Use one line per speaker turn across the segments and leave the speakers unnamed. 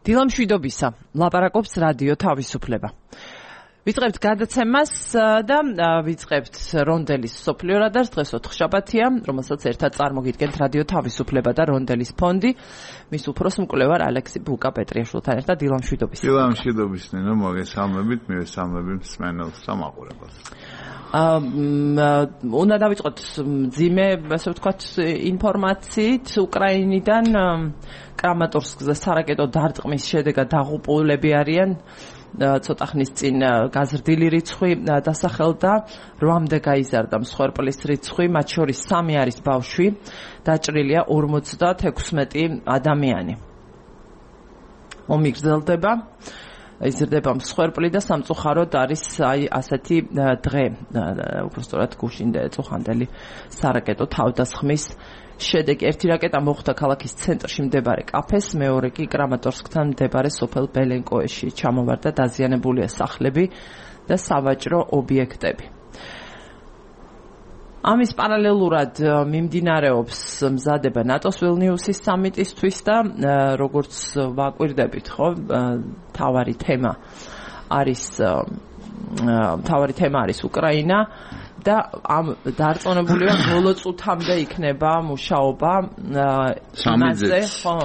დილამშვიდობისა, ლაპარაკობს რადიო თავისუფლება. ვიწყებთ გადაცემას და ვიწყებთ რონდელის სოფლიო რადარს. დღეს ოთხშაბათია, რომელსაც ერთად წარმოგიდგენთ რადიო თავისუფლება და რონდელის ფონდი. მის უფროს მკვლევარ ალექსი ბუკა-პეტრიაშვილთან ერთად დილამშვიდობისა.
დილამშვიდობის ნინო, მოგესალმებით, მივესალმებით მსმენელს და მაყურებელს.
უნდა დავიწყოთ მძიმე, ასე ვთქვათ, ინფორმაციით უკრაინიდან. კრამატორსკზე სარაკეტო დარტყმის შედეგად დაღუპულები არიან. ცოტა ხნის წინ გაზრდილი რიცხვი დასახელდა, 8-მდე გაიზარდა მსხვერპლის რიცხვი, მათ შორის 3 არის ბავშვი, დაჭრილია 56 ადამიანი. ომი გრძელდება, იზრდება მსხვერპლი და სამწუხაროდ არის ასეთი დღე, უბრალოდ გუშინ და წუხანდელი სარაკეტო თავდასხმის შედეგი. ერთი რაკეტა მოხვდა ქალაქის ცენტრში მდებარე კაფეს, მეორე კი კრამატორსკთან მდებარე სოფელ ბელენკოეში. ჩამოვარდა დაზიანებულია სახლები და სავაჭრო ობიექტები. ამის პარალელურად მიმდინარეობს მზადება ნატოს ვილნიუსის სამიტისთვის და როგორც ვაკვირდებით, ხო, მთავარი თემა არის უკრაინა. და ამ დარწმუნებული ვარ, ბოლო წუთამდე იქნება მუშაობა იმაზე, ხო?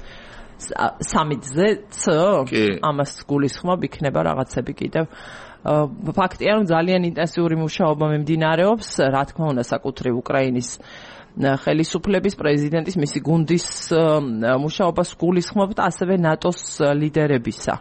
სამიტზეც ამას გულისხმობ, იქნება რაღაცები კიდევ. ფაქტია, რომ ძალიან ინტენსიური მუშაობა მიმდინარეობს, რა თქმა უნდა, საკუთრივ უკრაინის ხელისუფლების, პრეზიდენტის, მისი გუნდის მუშაობას გულისხმობთ, ასევე ნატოს ლიდერებისა.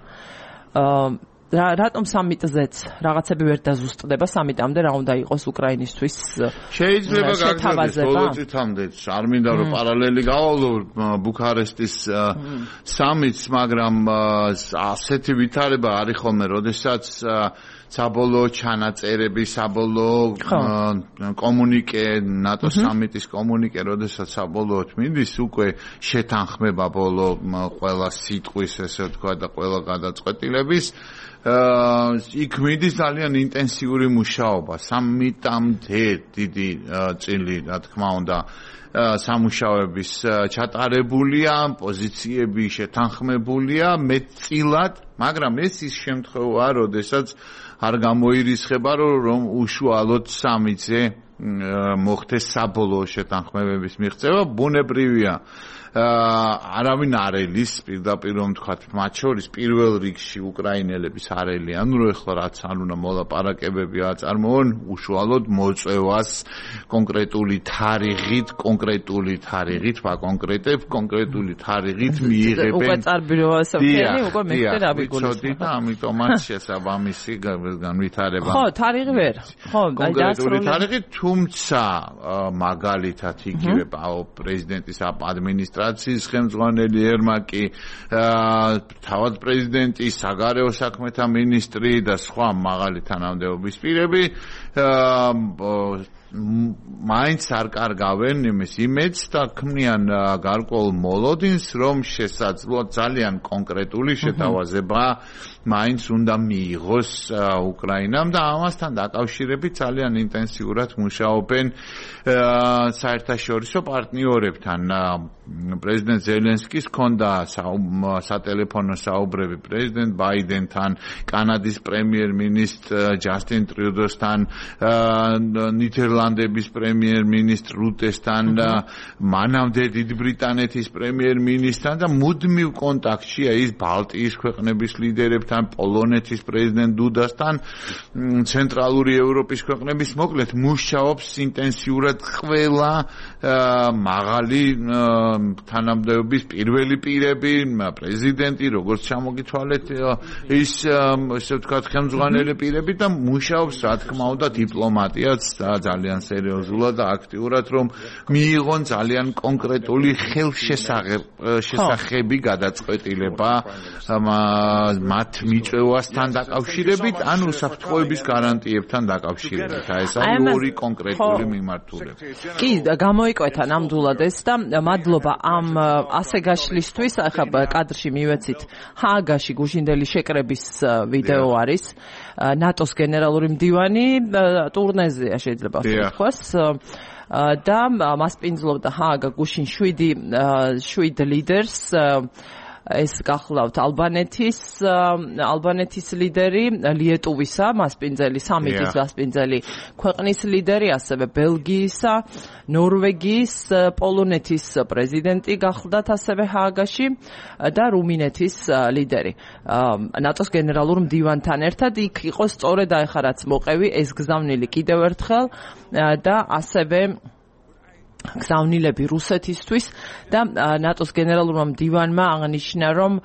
რატომ სამიტზეც რაღაცები ვერ დაზუსტდება სამიტამდე, რა უნდა იყოს უკრაინისთვის
შეიძლება გაგზავნოს ბოლო წუთამდეც, არ მინდა რომ პარალელი გავალო ბუქარესტის სამიტს, მაგრამ ასეთი ვითარება არის ხოლმე, როდესაც საბოლოო ჩანაწერები, საბოლოო კომუნიკე, ნატოს სამიტის კომუნიკე, როდესაც საბოლოოდ მიდის, უკვე შეთანხმება ბოლო ყველა სიტყვის, ესე ვთქვა და ყველა გადაწყვეტილების. იქ მიდის ძალიან ინტენსიური მუშაობა, სამიტამდე დიდი წილი, რა თქმა უნდა, სამუშაოების ჩატარებულია, პოზიციები შეთანხმებულია მეტწილად, მაგრამ ეს ის შემთხვევაა, როდესაც არ გამოირისხება, რომ უშუალოდ სამიტზე მოხდეს საბოლოო შეთანხმებების მიღწევა. ბუნებრივია, არავინ არ ელის პირდაპირ რომ თქვათ, მათ შორის პირველ რიგში უკრაინელების არ ელიან, რომ ეხლა რაც არ უნდა მოლაპარაკებები აწარმოონ, უშუალოდ მოწევას კონკრეტული თარიღით, ვაკონკრეტებ, კონკრეტული თარიღით მიიღებენ.
უკვე წარბილოა საფრენი, უკვე მეთქე რა ვიგულისხმობ.
და ამიტომაც შესაბამისი განვითარება.
ხო, თარიღი ვერ. ხო,
კონკრეტული თარიღი, თუმცა მაგალითად იგივე პრეზიდენტის ადმინისტრაციის ხელმძღვანელი ერმაკი, თავად პრეზიდენტი, საგარეო საქმეთა მინისტრი და სხვა მაღალი თანამდებობის პირები მაინც არ კარგავენ იმის იმედს და ქმნიან გარკვეულ მოლოდინს, რომ შესაძლოა ძალიან კონკრეტული შეთავაზება მაინც უნდა მიიღოს უკრაინამ და ამასთან დაკავშირებით ძალიან ინტენსიურად მუშაობენ საერთაშორისო პარტნიორებთან. პრეზიდენტ ზელენსკის ჰქონდა სატელეფონო საუბრები პრეზიდენტ ბაიდენთან, კანადის პრემიერ-მინისტრ ჯასტინ ტრიუდოსთან, ნიდერლანდების პრემიერ-მინისტრ რუტესთან და მანამდე დიდ ბრიტანეთის პრემიერ-მინისტრთან და მუდმივ კონტაქტშია ის ბალტიის ქვეყნების ლიდერებთან, პოლონეთის პრეზიდენტ დუდასთან, ცენტრალური ევროპის ქვეყნების, მოკლედ მუშაობს ინტენსიურად ყველა მაღალი თანამდებობის პირველი პირები, პრეზიდენტი, როგორც ჩამოგითვალეთ, ის ესე ვთქვათ ხელმძღვანელი პირები და მუშაობს, რა თქმა უნდა, დიპლომატიაც ძალიან სერიოზულად და აქტიურად, რომ მიიღონ ძალიან კონკრეტული ხელშესახები გადაწყვეტილება მათ მიწევასთან დაკავშირებით, ან უსაფრთხოების გარანტიებთან დაკავშირებით. ეს არის ორი კონკრეტული მიმართულება.
კი, გამოიკვეთა ნამდვილად ეს და მადლობა ამ ასე გაშლისთვის. ახლა კადრში მივეცით ჰააგაში გუშინდელი შეკრების ვიდეო არის. ნატოს გენერალური მდივანი ტურნეზია შეიძლება ვთქვას. და მასპინძლობდა ჰააგა გუშინ 7 ლიდერს ეს გახლავთ ალბანეთის ლიდერი, ლიეტუვისა მასპინძელი, სამიტის მასპინძელი ქვეყნის ლიდერი, ასევე ბელგიისა, ნორვეგიის, პოლონეთის პრეზიდენტი გახლდათ ასევე ჰააგაში და რუმინეთის ლიდერი. ნატოს გენერალურ მდივანთან ერთად იქ იყო სწორედ ახლა რაც მოყევი ეს გზავნილი კიდევ ერთხელ და ასევე გზავნილები რუსეთისთვის და ნატოს გენერალურმა მდივანმა აღნიშნა რომ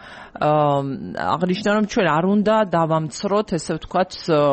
ჩვენ არ უნდა დავამცროთ ესე ვთქვათ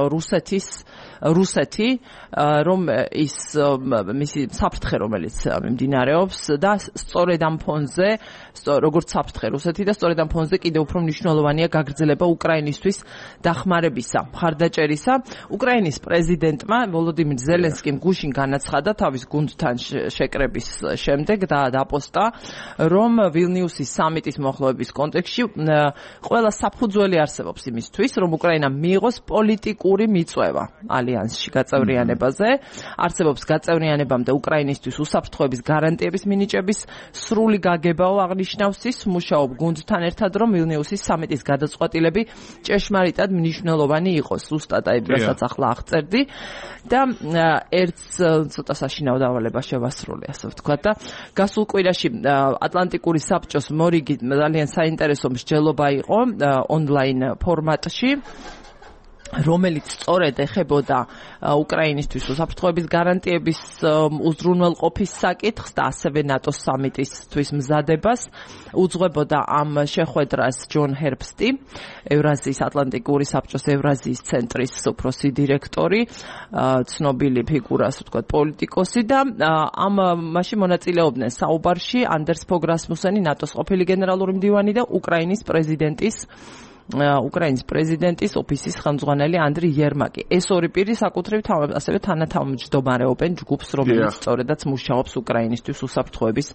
რუსეთი რომ ის მისი საფრთხე რომელიც მიმდინარეობს და სწორედ ამ ფონზე როგორც საფრთხე რუსეთი და სწორედ ამ ფონზე კიდევ უფრო მნიშვნელოვანია გაგრძელება უკრაინისთვის დახმარებისა მხარდაჭერისა უკრაინის პრეზიდენტმა ვოლოდიმირ ზელენსკიმ გუშინ განაცხადა თავის გუნდთან შეკრების შემდეგ და დაპოსტა რომ ვილნიუსის სამიტის მოხლევების კონტექსტში ყველა საფუძველი არსებობს იმისთვის რომ უკრაინამ მიიღოს პოლიტიკური მიწვევა ალიანსში გაწევრიანებაზე არსებობს გაწევრიანებამდე უკრაინისთვის უსაფრთხოების გარანტიების მინიჭების სრული გაგებაო აღნიშნავს ის მუშაობ გუნდთან ერთად რომ ვილნიუსის სამიტის გადაწყვეტილები ჭეშმარიტად მნიშვნელოვანი იყოს ზუსტად აი რასაც ახლა აღწერდი და ერთ ცოტა საშინაო დავალება შევასრულე ასე ვთქვათ და გასულ კვირაში ატლანტიკური საბჭოს მორიგი ძალიან საინტერესო მსჯელობა იყო ონლაინ ფორმატში რომელიც სწორედ ეხებოდა უკრაინისთვის უსაფრთხოების გარანტიების უზრუნველყოფის საკითხს და ასევე ნატოს სამიტისთვის მზადებას უძღვებოდა ამ შეხვედრას ჯონ ჰერბსტი ევრაზიის ატლანტიკური საბჭოს ევრაზიის ცენტრის უფროსი დირექტორი ცნობილი ფიგურა ასე ვთქვათ პოლიტიკოსი და ამ მასში მონაწილეობდნენ საუბარში ანდერს ფოგ რასმუსენი ნატოს ყოფილი გენერალური მდივანი და უკრაინის პრეზიდენტის ოფისის ხელმძღვანელი ანდრი იერმაკი. ეს ორი პირი საკუთრივ ასევე თანათავმჯდომარეობენ ჯგუფს, რომელიც სწორედაც მუშაობს უკრაინისთვის უსაფრთხოების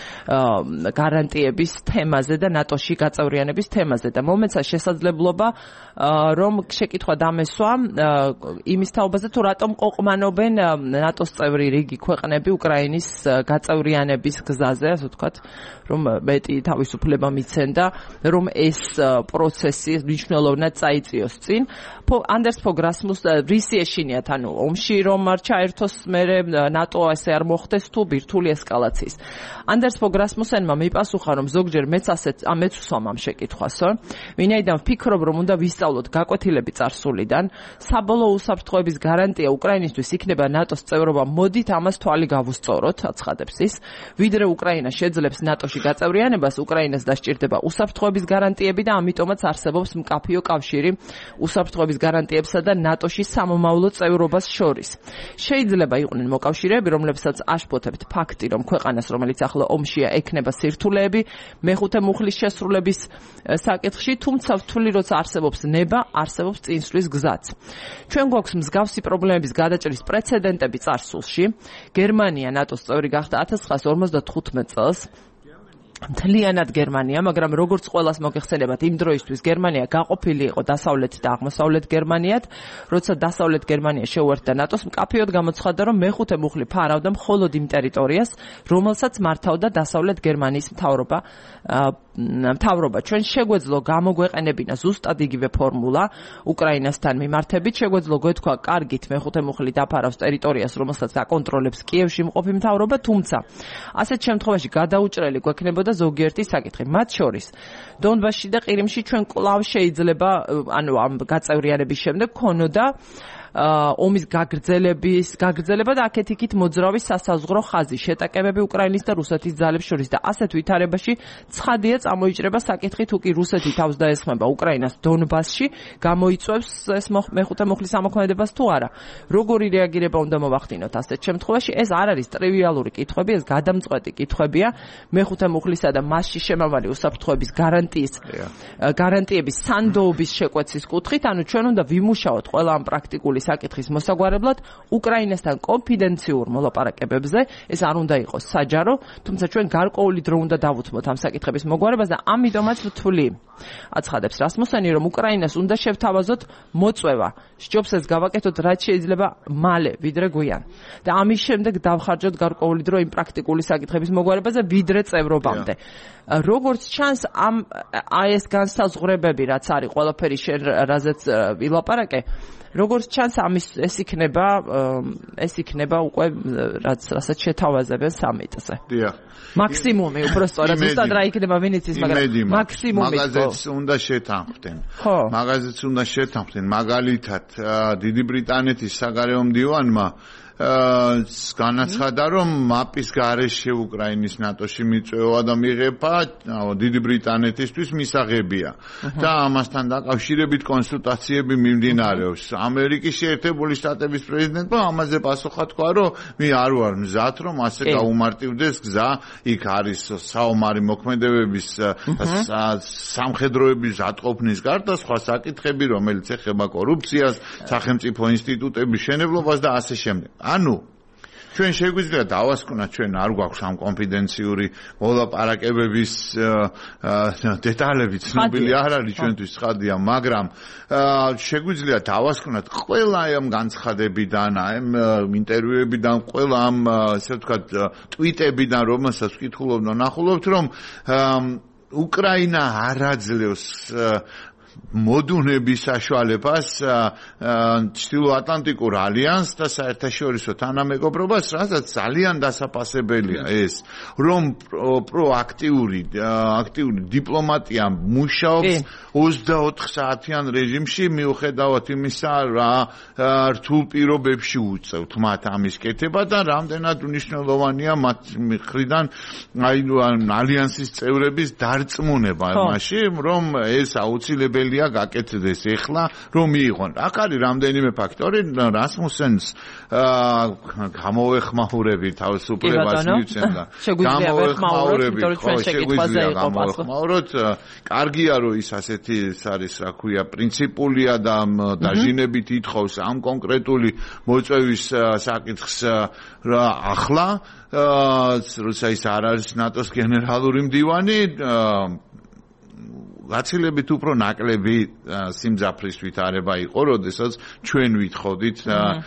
გარანტიების თემაზე და ნატოში გაწევრიანების თემაზე და მომეცა შესაძლებლობა რომ შეკითხვა დამესვა იმის თაობაზე თუ რატომ ყოყმანობენ ნატოს წევრი რიგი ქვეყნები უკრაინის გაწევრიანების გზაზე, ასე ვთქვათ, რომ მეტი თავისუფლება მიცენ და რომ ეს პროცესი მნიშვნელოვნად წაიწიოს წინ. ანდერს ფოგ რასმუს რისი ეშინიათ ანუ ომში რომ არ ჩაერთოს მერე ნატო ასე არ მოხდეს თუ ბირთვული ესკალაციის. ანდერს ფოგ რასმუსენმა მიპასუხა რომ ზოგჯერ მეც ვსვამ ამ შეკითხვასო. ვინაიდან ვფიქრობ რომ უნდა ვისწავლოთ გაკვეთილები წარსულიდან, საბოლოო უსაფრთხოების გარანტია უკრაინისთვის იქნება ნატოს წევრობა. მოდით ამას თვალი გავუსწოროთ, აცხადებს ის. ვიდრე უკრაინა შეძლებს ნატოში გაწევრიანებას, უკრაინას დასჭირდება უსაფრთხოების გარანტიები და ამიტომაც არსებობს მკაფიო კავშირი უსაფრთხოების გარანტიებსა და ნატოში სამომავლო წევრობას შორის. შეიძლება იყვნენ მოკავშირეები, რომლებსაც აშფოთებთ ფაქტი, რომ ქვეყანას, რომელიც ახლა ომშია, ექნება სირთულეები მეხუთე მუხლის შესრულების საკითხში, თუმცა ვთვლი, როცა არსებობს ნება, არსებობს წინსვლის გზაც. ჩვენ გვაქვს მსგავსი პრობლემების გადაჭრის პრეცედენტები წარსულში. გერმანია ნატოს წევრი გახდა 1955 წელს. მთლიანად გერმანია, მაგრამ როგორც ყველას მოგეხსენებათ, იმ დროისთვის გერმანია გაყოფილი იყო დასავლეთ და აღმოსავლეთ გერმანიად, როცა დასავლეთ გერმანია შეუერთდა ნატოს, მკაფიოდ გამოცხადდა, რომ მეხუთე მუხლი ფარავდა მხოლოდ იმ ტერიტორიას, რომელსაც მართავდა დასავლეთ გერმანიის მთავრობა. Ჩვენ შეგვეძლო გამოგვეყენებინა ზუსტად იგივე ფორმულა უკრაინასთან მიმართებით, შეგვეძლო გვეთქვა კარგით მეხუთე მუხლი დაფარავს ტერიტორიას, რომელსაც აკონტროლებს კიევში მყოფი მთავრობა, თუმცა ასეთ შემთხვევაში გადაუჭრელი გვექნებოდა ზოგიერთი საკითხი, მათ შორის დონბასში და ყირიმში ჩვენ კვლავ შეიძლება ამ გაწევრიანების შემდეგ ქონოდა ომის გაგრძელება და აქეთ-იქით მოძრავი სასაზღვრო ხაზი, შეტაკებები უკრაინის და რუსეთის ძალებს შორის და ასეთ ვითარებაში ცხადია წამოიჭრება საკითხი თუ კი რუსეთი თავს დაესხმება უკრაინას დონბასში, გამოიწვევს ეს მეხუთე მუხლის ამოქმედებას თუ არა. როგორი რეაგირება უნდა მოვახდინოთ ასეთ შემთხვევაში? ეს არ არის ტრივიალური კითხვები, ეს გადამწყვეტი კითხვებია მეხუთე მუხლისა და მასში შემავალი უსაფრთხოების გარანტიების სანდოობის შეკვეცის კუთხით, ანუ ჩვენ უნდა ვიმუშაოთ ყველა ამ პრაქტიკული საკითხის მოსაგვარებლად უკრაინასთან კონფიდენციურ მოლაპარაკებებზე ეს არ უნდა იყოს საჯარო, თუმცა ჩვენ გარკვეული დრო უნდა დავუთმოთ ამ საკითხების მოგვარებას და ამიტომაც რთული აცხადებს რასმუსენი, რომ უკრაინას უნდა შევთავაზოთ მოწვევა. სჯობს ეს გავაკეთოთ რაც შეიძლება მალე, ვიდრე გვიან. და ამის შემდეგ დავხარჯოთ გარკვეული დრო იმ პრაქტიკული საკითხების მოგვარებაზე, ვიდრე წევრობამდე. როგორც ჩანს ეს განსაზღვრებები, რაც არის ყველაფერი შენ რაზეც ვილაპარაკე, როგორც ჩანს ეს იქნება უკვე რასაც შეთავაზებენ სამიტზე.
დიახ.
მაქსიმუმი უბრალოდ ზუსტად რა იქნება ვინც ის, მაგრამ მაქსიმუმი
მაგაზეც უნდა შეთანხმდნენ. მაგაზეც უნდა შეთანხმდნენ. მაგალითად, დიდი ბრიტანეთის საგარეო მდივანმა განაცხადა, რომ მაპის გარეშე უკრაინის ნატოში მიწვევა და მიღება დიდი ბრიტანეთისთვის მისაღებია. და ამასთან დაკავშირებით კონსულტაციები მიმდინარეობს. ამერიკის შეერთებული შტატების პრეზიდენტმა ამაზე პასუხა თქვა, რომ მე არ ვარ მზად, რომ ასე გაუმარტივდეს გზა, იქ არის საომარი მოქმედებების სამხედროების ატყოფნის გარდა სხვა საკითხები, რომელიც ეხება კორუფციას, სახელმწიფო ინსტიტუტების მშენებლობას და ასე შემდეგ. ანუ ჩვენ შეგვიძლია დავასკვნათ, ჩვენ არ გვაქვს ამ კონფიდენციური მოლაპარაკებების დეტალები ცნობილი არ არის ჩვენთვის ცხადია, მაგრამ შეგვიძლია დავასკვნათ ყველა ამ განცხადებიდან, ამ ინტერვიუებიდან, ყველა ამ ასე ვთქვათ ტვიტებიდან, რომელსაც ვკითხულობ და ნახულობთ, რომ უკრაინა არ აძლევს მოდუნების საშუალებას ჩრდილოატლანტიკურ ალიანსს და საერთაშორისო თანამეგობრობას, რასაც ძალიან დასაფასებელია ეს, რომ პროაქტიური დიპლომატია მუშაობს 24 საათიან რეჟიმში, მიუხედავად იმისა, რა რთულ პირობებში უწევთ მათ ამის კეთება და რამდენად მნიშვნელოვანია მათ მხრიდან ალიანსის წევრების დარწმუნება იმაში, რომ ეს აუცილებელი გაკეთდეს ეხლა რომ მიიღონ. აქ არის რამდენიმე ფაქტორი, რასმუსენს გამოვეხმაურები თავისუფლებას მივცემდა.
შეგვიძლია
გამოვეხმაუროთ. კარგია რომ ის ასეთი არის, რა ქვია, პრინციპულია და დაჟინებით ითხოვს ამ კონკრეტული მოწვევის საკითხს ახლა, როცა ის არ არის ნატოს გენერალური მდივანი, გაცილებით უფრო ნაკლები სიმძაფრის ვითარება იყო, როდესაც ჩვენ ვითხოვდით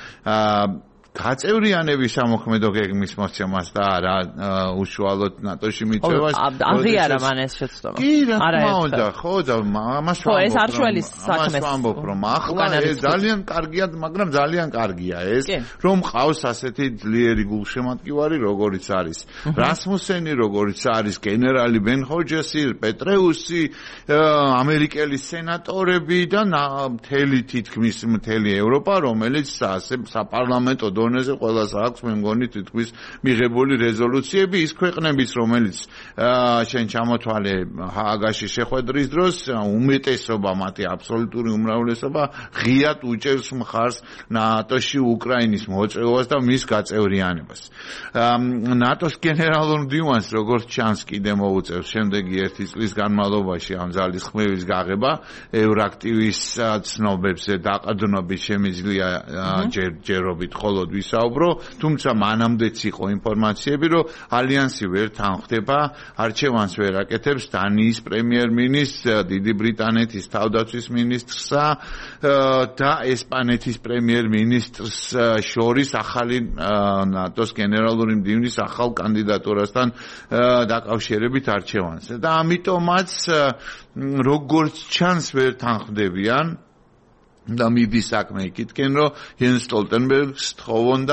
გაწევრიანების სამოქმედო გეგმის მოსცემას და არა უშუალოდ ნატოში მიწევას.
აღიარა მან ეს შეცდომა.
კი, რა თქმა უნდა, ხო და ამას ვამბობ, რომ ახლა ეს ძალიან კარგია, მაგრამ ძალიან კარგია ეს, რომ ყავს ასეთი ძლიერი გულშემატკივარი, როგორიც არის რასმუსენი, როგორიც არის გენერალი ბენ ჰოჯესი, პეტრეუსი, ამერიკელი სენატორები და თითქმის მთელი ევროპა, რომელიც საპარლამენტო დონეზე ყველას აქვს, მე მგონი თითქმის მიღებული რეზოლუციები, ის ქვეყნების, რომელიც შენ ჩამოთვალე ჰააგაში შეხვედრის დროს, უმეტესობა, მათი აბსოლუტური უმრავლესობა ღიად უჭერს მხარს ნატოში უკრაინის მოწვევას და მის გაწევრიანებას. ნატოს გენერალურ მდივანს, როგორც ჩანს, კიდე მოუწევს შემდეგი 1 წლის განმავლობაში ამ ძალისხმევის გაღება, ევრაქტივის ცნობებზე დაყრდნობით შემიძლია ჯერობით ხოლოდ ვისაუბრო, თუმცა მანამდეც იყო ინფორმაციები, რომ ალიანსი ვერ თანხდება, არჩევანს ვერ აკეთებს დანიის პრემიერ-მინისტრს, დიდი ბრიტანეთის თავდაცვის მინისტრსა და ესპანეთის პრემიერ-მინისტრს შორის ახალი ნატოს გენერალური მდივნის ახალ კანდიდატურასთან დაკავშირებით არჩევანს. და ამიტომაც როგორც ჩანს ვერ თანხმდებიან და მიდის საქმე იქითკენ, რომ იენს სტოლტენბერგს თხოვონდა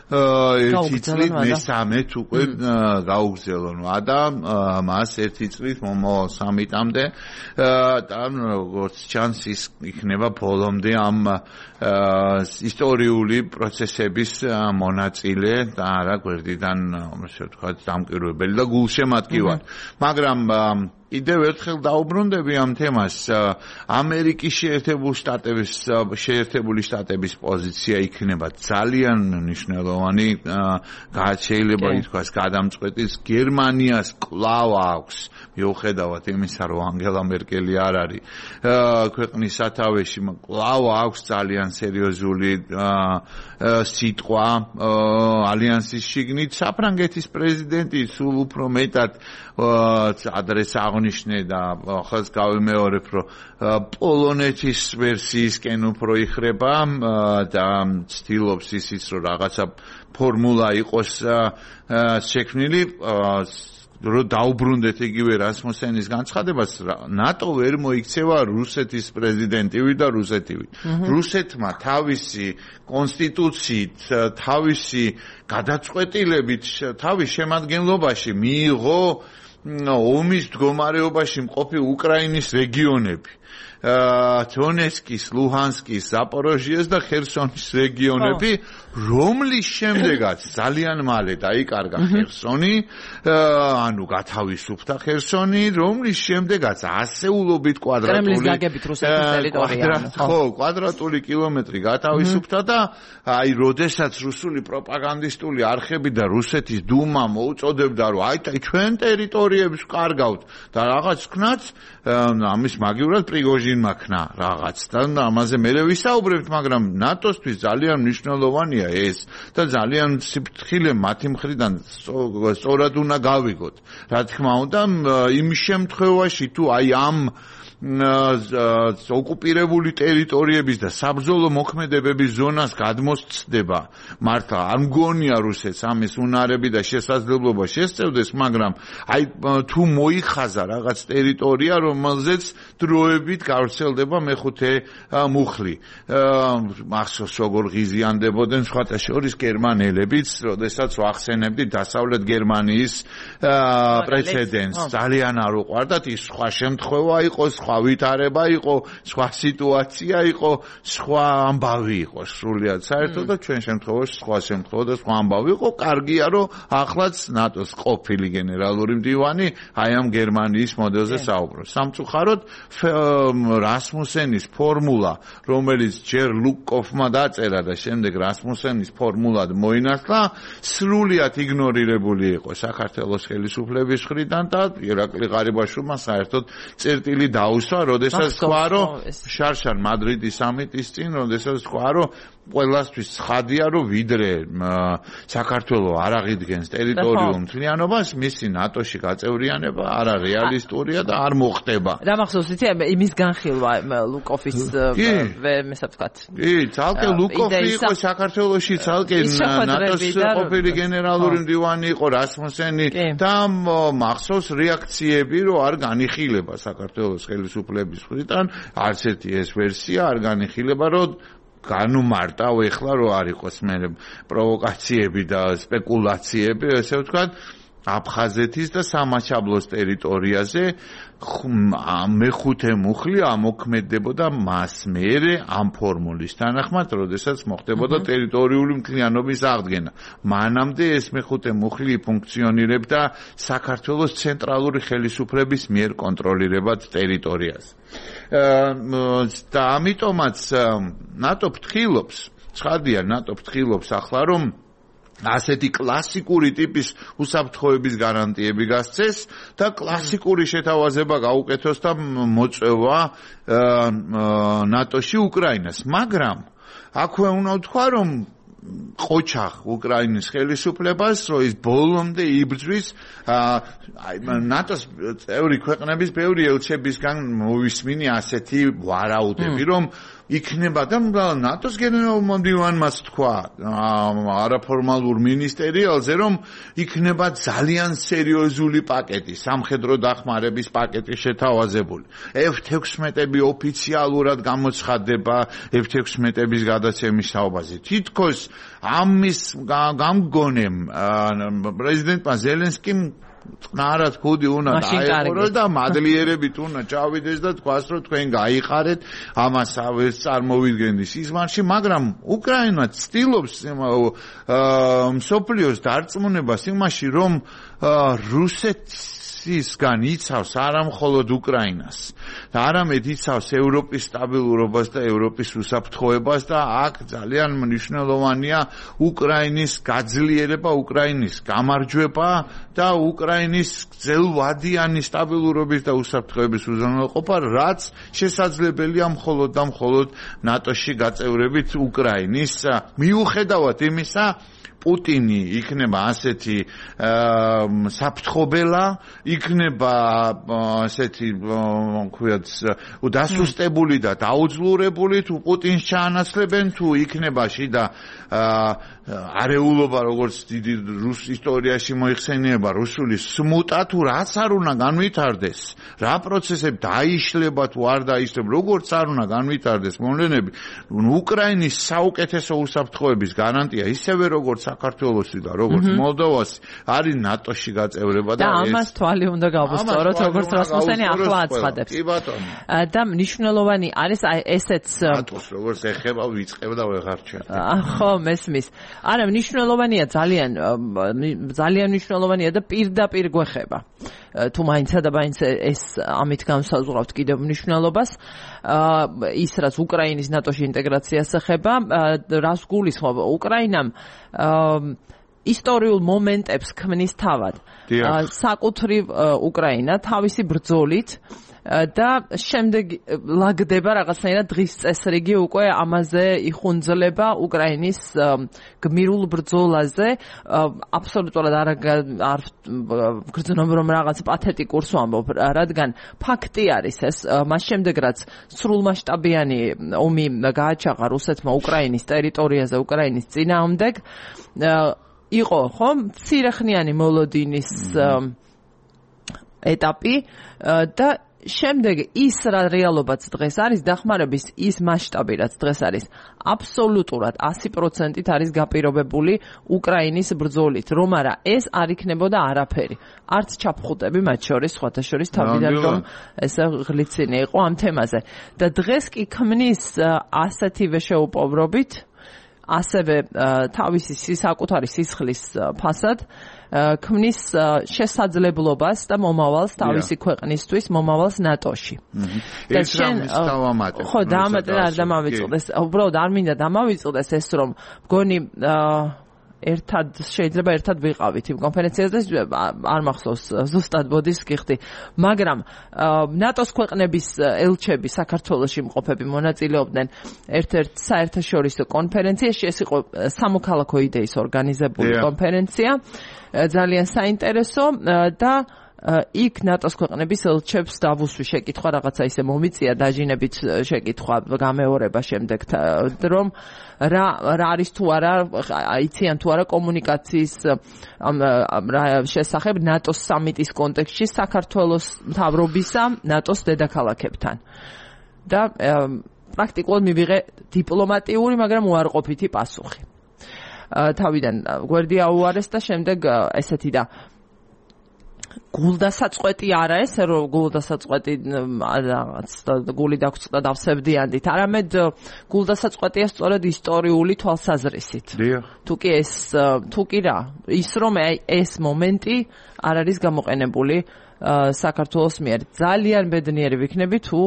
1 წლით მესამედ უკვე გაუგზელონ და მას 1 წლით მომავალ სამიტამდე და როგორც ჩანს ის იქნება ბოლომდე ამ ისტორიული პროცესების მონაწილე და არა გვერდიდან, ასე ვთქვათ, დამკვირვებელი და გულშემატკივარი. მაგრამ კიდევ ერთხელ დაუბრუნდები ამ თემას. ამერიკის შეერთებული შტატების პოზიცია იქნება ძალიან მნიშვნელოვანი, შეიძლება ითქვას გადამწყვეტის. გერმანიას კვლავ აქვს, მიუხედავად იმისა, რომ ანგელა მერკელი არ არის ქვეყნის სათავეში, კვლავ აქვს ძალიან სერიოზული სიტყვა ალიანსის შიგნით. საფრანგეთის პრეზიდენტი სულ უფრო მეტად ადრეს აღნიშნე და ახალს გავიმეორებ, რომ პოლონეთის ვერსიისკენ უფრო იხრება და ცდილობს ისიც, რომ რაღაცა ფორმულა იყოს შექმნილი, რომ დაუბრუნდეთ იგივე რასმუსენის განცხადებას. ნატო ვერ მოიქცევა რუსეთის პრეზიდენტივი და რუსეთივი. რუსეთმა თავისი კონსტიტუციით, თავისი გადაწყვეტილებით, თავის შემადგენლობაში მიიღო ომის მდგომარეობაში მყოფი უკრაინის რეგიონები. დონეცკის, ლუჰანსკის, ზაპოროჟიეს და ხერსონის რეგიონები, რომლის შემდეგაც ძალიან მალე დაიკარგა ხერსონი, ანუ გათავისუფლდა ხერსონი, რომლის შემდეგაც ასეულობით კვადრატული კილომეტრი გათავისუფლდა და აი, როდესაც რუსული პროპაგანდისტული არხები და რუსეთის დუმა მოუწოდებდა, რომ აი ჩვენ ტერიტორიებს ვკარგავთ და რაღაც ვქნათ, ამის მაგივრად პრიგოჟინმა ქნა რაღაც და ამაზე მერე ვისაუბრებთ, მაგრამ ნატოსთვის ძალიან მნიშვნელოვანია ეს და ძალიან სიფრთხილე მათი მხრიდან სწორად უნდა გავიგოთ. რა თქმა უნდა, იმ შემთხვევაში თუ აი ამ ოკუპირებული ტერიტორიების და საბრძოლო მოქმედებების ზონას გადმოსცდება, მართლა არ მგონია რუსეთს ამის უნარები და შესაძლებლობა შესწევდეს, მაგრამ აი თუ მოიხაზა რაღაც ტერიტორია, რომელზეც დროებით გავრცელდება მეხუთე მუხლი. მახსოვს როგორ ღიზიანდებოდნენ სხვათა შორის გერმანელებიც, როდესაც ვახსენებდი დასავლეთ გერმანიის პრეცედენტს. ძალიან არ უყვარდათ, ის სხვა შემთხვევა იყო, სხვა ვითარება იყო, სხვა სიტუაცია იყო, სხვა ამბავი იყო სრულიად საერთოდ და ჩვენ შემთხვევაში სხვა შემთხვევა და სხვა ამბავი იყო. კარგია, რომ ახლაც ნატოს ყოფილი გენერალური მდივანი აი ამ გერმანიის მოდელზე საუბრობს. სამწუხაროდ რასმუსენის ფორმულა, რომელიც ჯერ ლუკკოფმა დაწერა და შემდეგ რასმუსენის ფორმულად მოინათლა, სრულიად იგნორირებული იყო საქართველოს ხელისუფლების მხრიდან და ირაკლი ღარიბაშვილმა საერთოდ წერტილი დაუსვა, როდესაც თქვა, რომ შარშან მადრიდის სამიტის წინ, როდესაც თქვა, რომ ყველასთვის ცხადია, რომ ვიდრე საქართველოს არ აღიდგენს ტერიტორიულ მთლიანობას, მისი ნატოში გაწევრიანება არარეალისტურია და არ მოხდება.
რა მახსოვს იცი იმის განხილვა ლუკოფის მესაფრთხად.
კი, ცალკე ლუკოფი იყო საქართველოში, ცალკე ნატოს ყოფილი გენერალური მდივანი იყო რასმუსენი და მახსოვს რეაქციები, რომ არ განიხილება საქართველოს ხელისუფლების მხრიდან, არც ერთი ეს ვერსია არ განიხილება, რომ განუმარტავ ეხლა რომ არ იყოს მე პროვოკაციები და სპეკულაციები, ესე ვთქვათ, აფხაზეთის და სამაჩაბლოს ტერიტორიაზე მეხუთე მუხლი ამოქმედებოდა მას მერე ამ ფორმულის თანახმად, როდესაც მოხდებოდა ტერიტორიული მთლიანობის აღდგენა. მანამდე ეს მეხუთე მუხლი ფუნქციონირებდა საქართველოს ცენტრალური ხელისუფლების მიერ კონტროლირებად ტერიტორიაზე. და ამიტომაც ნატო ფრთხილობს, ცხადია, ნატო ფრთხილობს ახლა, რომ ასეთი კლასიკური ტიპის უსაფრთხოების გარანტიები გასცეს და კლასიკური შეთავაზება გაუკეთოს და მოწევა ნატოში უკრაინას. მაგრამ აქვე უნდა ვთქვა, რომ ყოჩახ უკრაინის ხელისუფლებას, რომ ის ბოლომდე იბრძვის ნატოს წევრი ქვეყნების ბევრი ელჩებისგან მოვისმინი ასეთი ვარაუდები, რომ იქნება და ნატოს გენერალურმა მდივანმაც თქვა არაფორმალურ მინისტერიალზე, რომ იქნება ძალიან სერიოზული პაკეტი, სამხედრო დახმარების პაკეტი შეთავაზებული. F-16-ები ოფიციალურად გამოცხადდება F-16-ების გადაცემის საუბარზე. თითქოს ამის გამგონემ პრეზიდენტმა ზელენსკიმ წყნარად ხუდი უნდა დაეყოროს და მადლიერებით უნდა ჩავიდეს და თქვას, რომ თქვენ გაიხარეთ, ამას წარმოვიდგენდის ისმარში, მაგრამ უკრაინა ცდილობს მსოფლიოს დარწმუნებას იმაში, რომ რუსეთს კრიზისგან იცავს არა მხოლოდ უკრაინას და არამედ იცავს ევროპის სტაბილურობას და ევროპის უსაფრთხოებას და აქ ძალიან მნიშვნელოვანია უკრაინის გაძლიერება, უკრაინის გამარჯვება და უკრაინის გრძელვადიანი სტაბილურობის და უსაფრთხოების უზრუნველყოფა, რაც შესაძლებელია მხოლოდ და მხოლოდ ნატოში გაწევრებით უკრაინის მიუხედავად იმისა პუტინი იქნება ასეთი საფრთხობელა, იქნება ასეთი ქვიათ დასუსტებული და დაუძლურებული, თუ პუტინს ჩაანაცვლებენ, თუ იქნება შიდა არეულობა, როგორც დიდი რუს ისტორიაში მოიხსენიება, რუსული სმუტა, თუ რაც არ უნდა განვითარდეს, რა პროცესები დაიშლება თუ არ დაიშლება, როგორც არ უნდა განვითარდეს მოვლენები, უკრაინის საუკეთესო უსაფრთხოების გარანტია ისევე როგორც საქართველოსი და როგორც მოლდოვასი არის ნატოში გაწევრება
და ამას თვალი უნდა გავუსწოროთ, როგორც რასმუსენი ახლა აცხადებს.
კი ბატონო.
და მნიშვნელოვანი არის ესეც
ნატოს როგორც ეხება ვიწყებ და ვეღარ ჩერდე.
ხო, მესმის. არა, მნიშვნელოვანია ძალიან მნიშვნელოვანია და პირდაპირ გვეხება. თუ მაინცა და მაინც ეს ამით განსაზღვრავთ კიდევ მნიშვნელობას, ის რაც უკრაინის ნატოში ინტეგრაციას ეხება, რას გულისხმობ უკრაინამ ისტორიულ მომენტებს ქმნის თავად. საკუთრივ უკრაინა თავისი ბრძოლით და შემდეგ ლაგდება რაღაცნაირად დღის წესრიგი უკვე ამაზე იხუნძლება უკრაინის გმირულ ბრძოლაზე აბსოლუტურად არ გრძნობ რომ რაღაც პათეტიკურს ვამბობ, რადგან ფაქტი არის ეს, მას შემდეგ რაც სრულმასშტაბიანი ომი გააჩაღა რუსეთმა უკრაინის ტერიტორიაზე, უკრაინის წინააღმდეგ, იყო ხო მცირეხნიანი მოლოდინის ეტაპი და შემდეგ ის რა რეალობაც დღეს არის, დახმარების ის მასშტაბი რაც დღეს არის, აბსოლუტურად 100%-ით არის გაპირობებული უკრაინის ბრძოლით, რომ არა ეს არ იქნებოდა არაფერი. არც ჩაფხუტები მათ შორის, სხვათა შორის თავიდან რომ ესე ღლიცინი იყო ამ თემაზე. და დღეს კი ქმნის ასეთივე შეუპოვრობით ასევე თავისი საკუთარი სისხლის ფასად ქმნის შესაძლებლობას და მომავალს თავისი ქვეყნისთვის, მომავალს ნატოში.
და შენ
ხო, არ დამავიწყდეს, უბრალოდ არ მინდა დამავიწყდეს ეს, რომ მგონი შეიძლება ერთად ვიყავით იმ კონფერენციაზე, არ მახსოვს ზუსტად ბოდის გიხდი, მაგრამ ნატოს ქვეყნების ელჩები საქართველოში მყოფები მონაწილეობდნენ ერთ-ერთ საერთაშორისო კონფერენციაში, ეს იყო სამოქალაქო იდეის ორგანიზებული კონფერენცია, ძალიან საინტერესო და იქ ნატოს ქვეყნების ელჩებს დავუსვი შეკითხვა, რაღაცა ისე მომიწია დაჟინებით შეკითხვა გამეორება შემდეგ, რომ რა არის თუ არა, იციან თუ არა კომუნიკაციის შესახებ ნატოს სამიტის კონტექსტში საქართველოს მთავრობისა ნატოს დედაქალაქებთან. და პრაქტიკულად მივიღე დიპლომატიური, მაგრამ უარყოფითი პასუხი. თავიდან გვერდი აუარეს და შემდეგ ესეთი და გულდასაწყვეტი არა ეს, რომ გულდასაწყვეტი რაღაც გული დაგვწყვეტა დავსებდიანდით, არამედ გულდასაწყვეტია სწორედ ისტორიული თვალსაზრისით. თუ კი რა, ის რომ ეს მომენტი არ არის გამოყენებული საქართველოს მიერ. ძალიან ბედნიერი ვიქნები თუ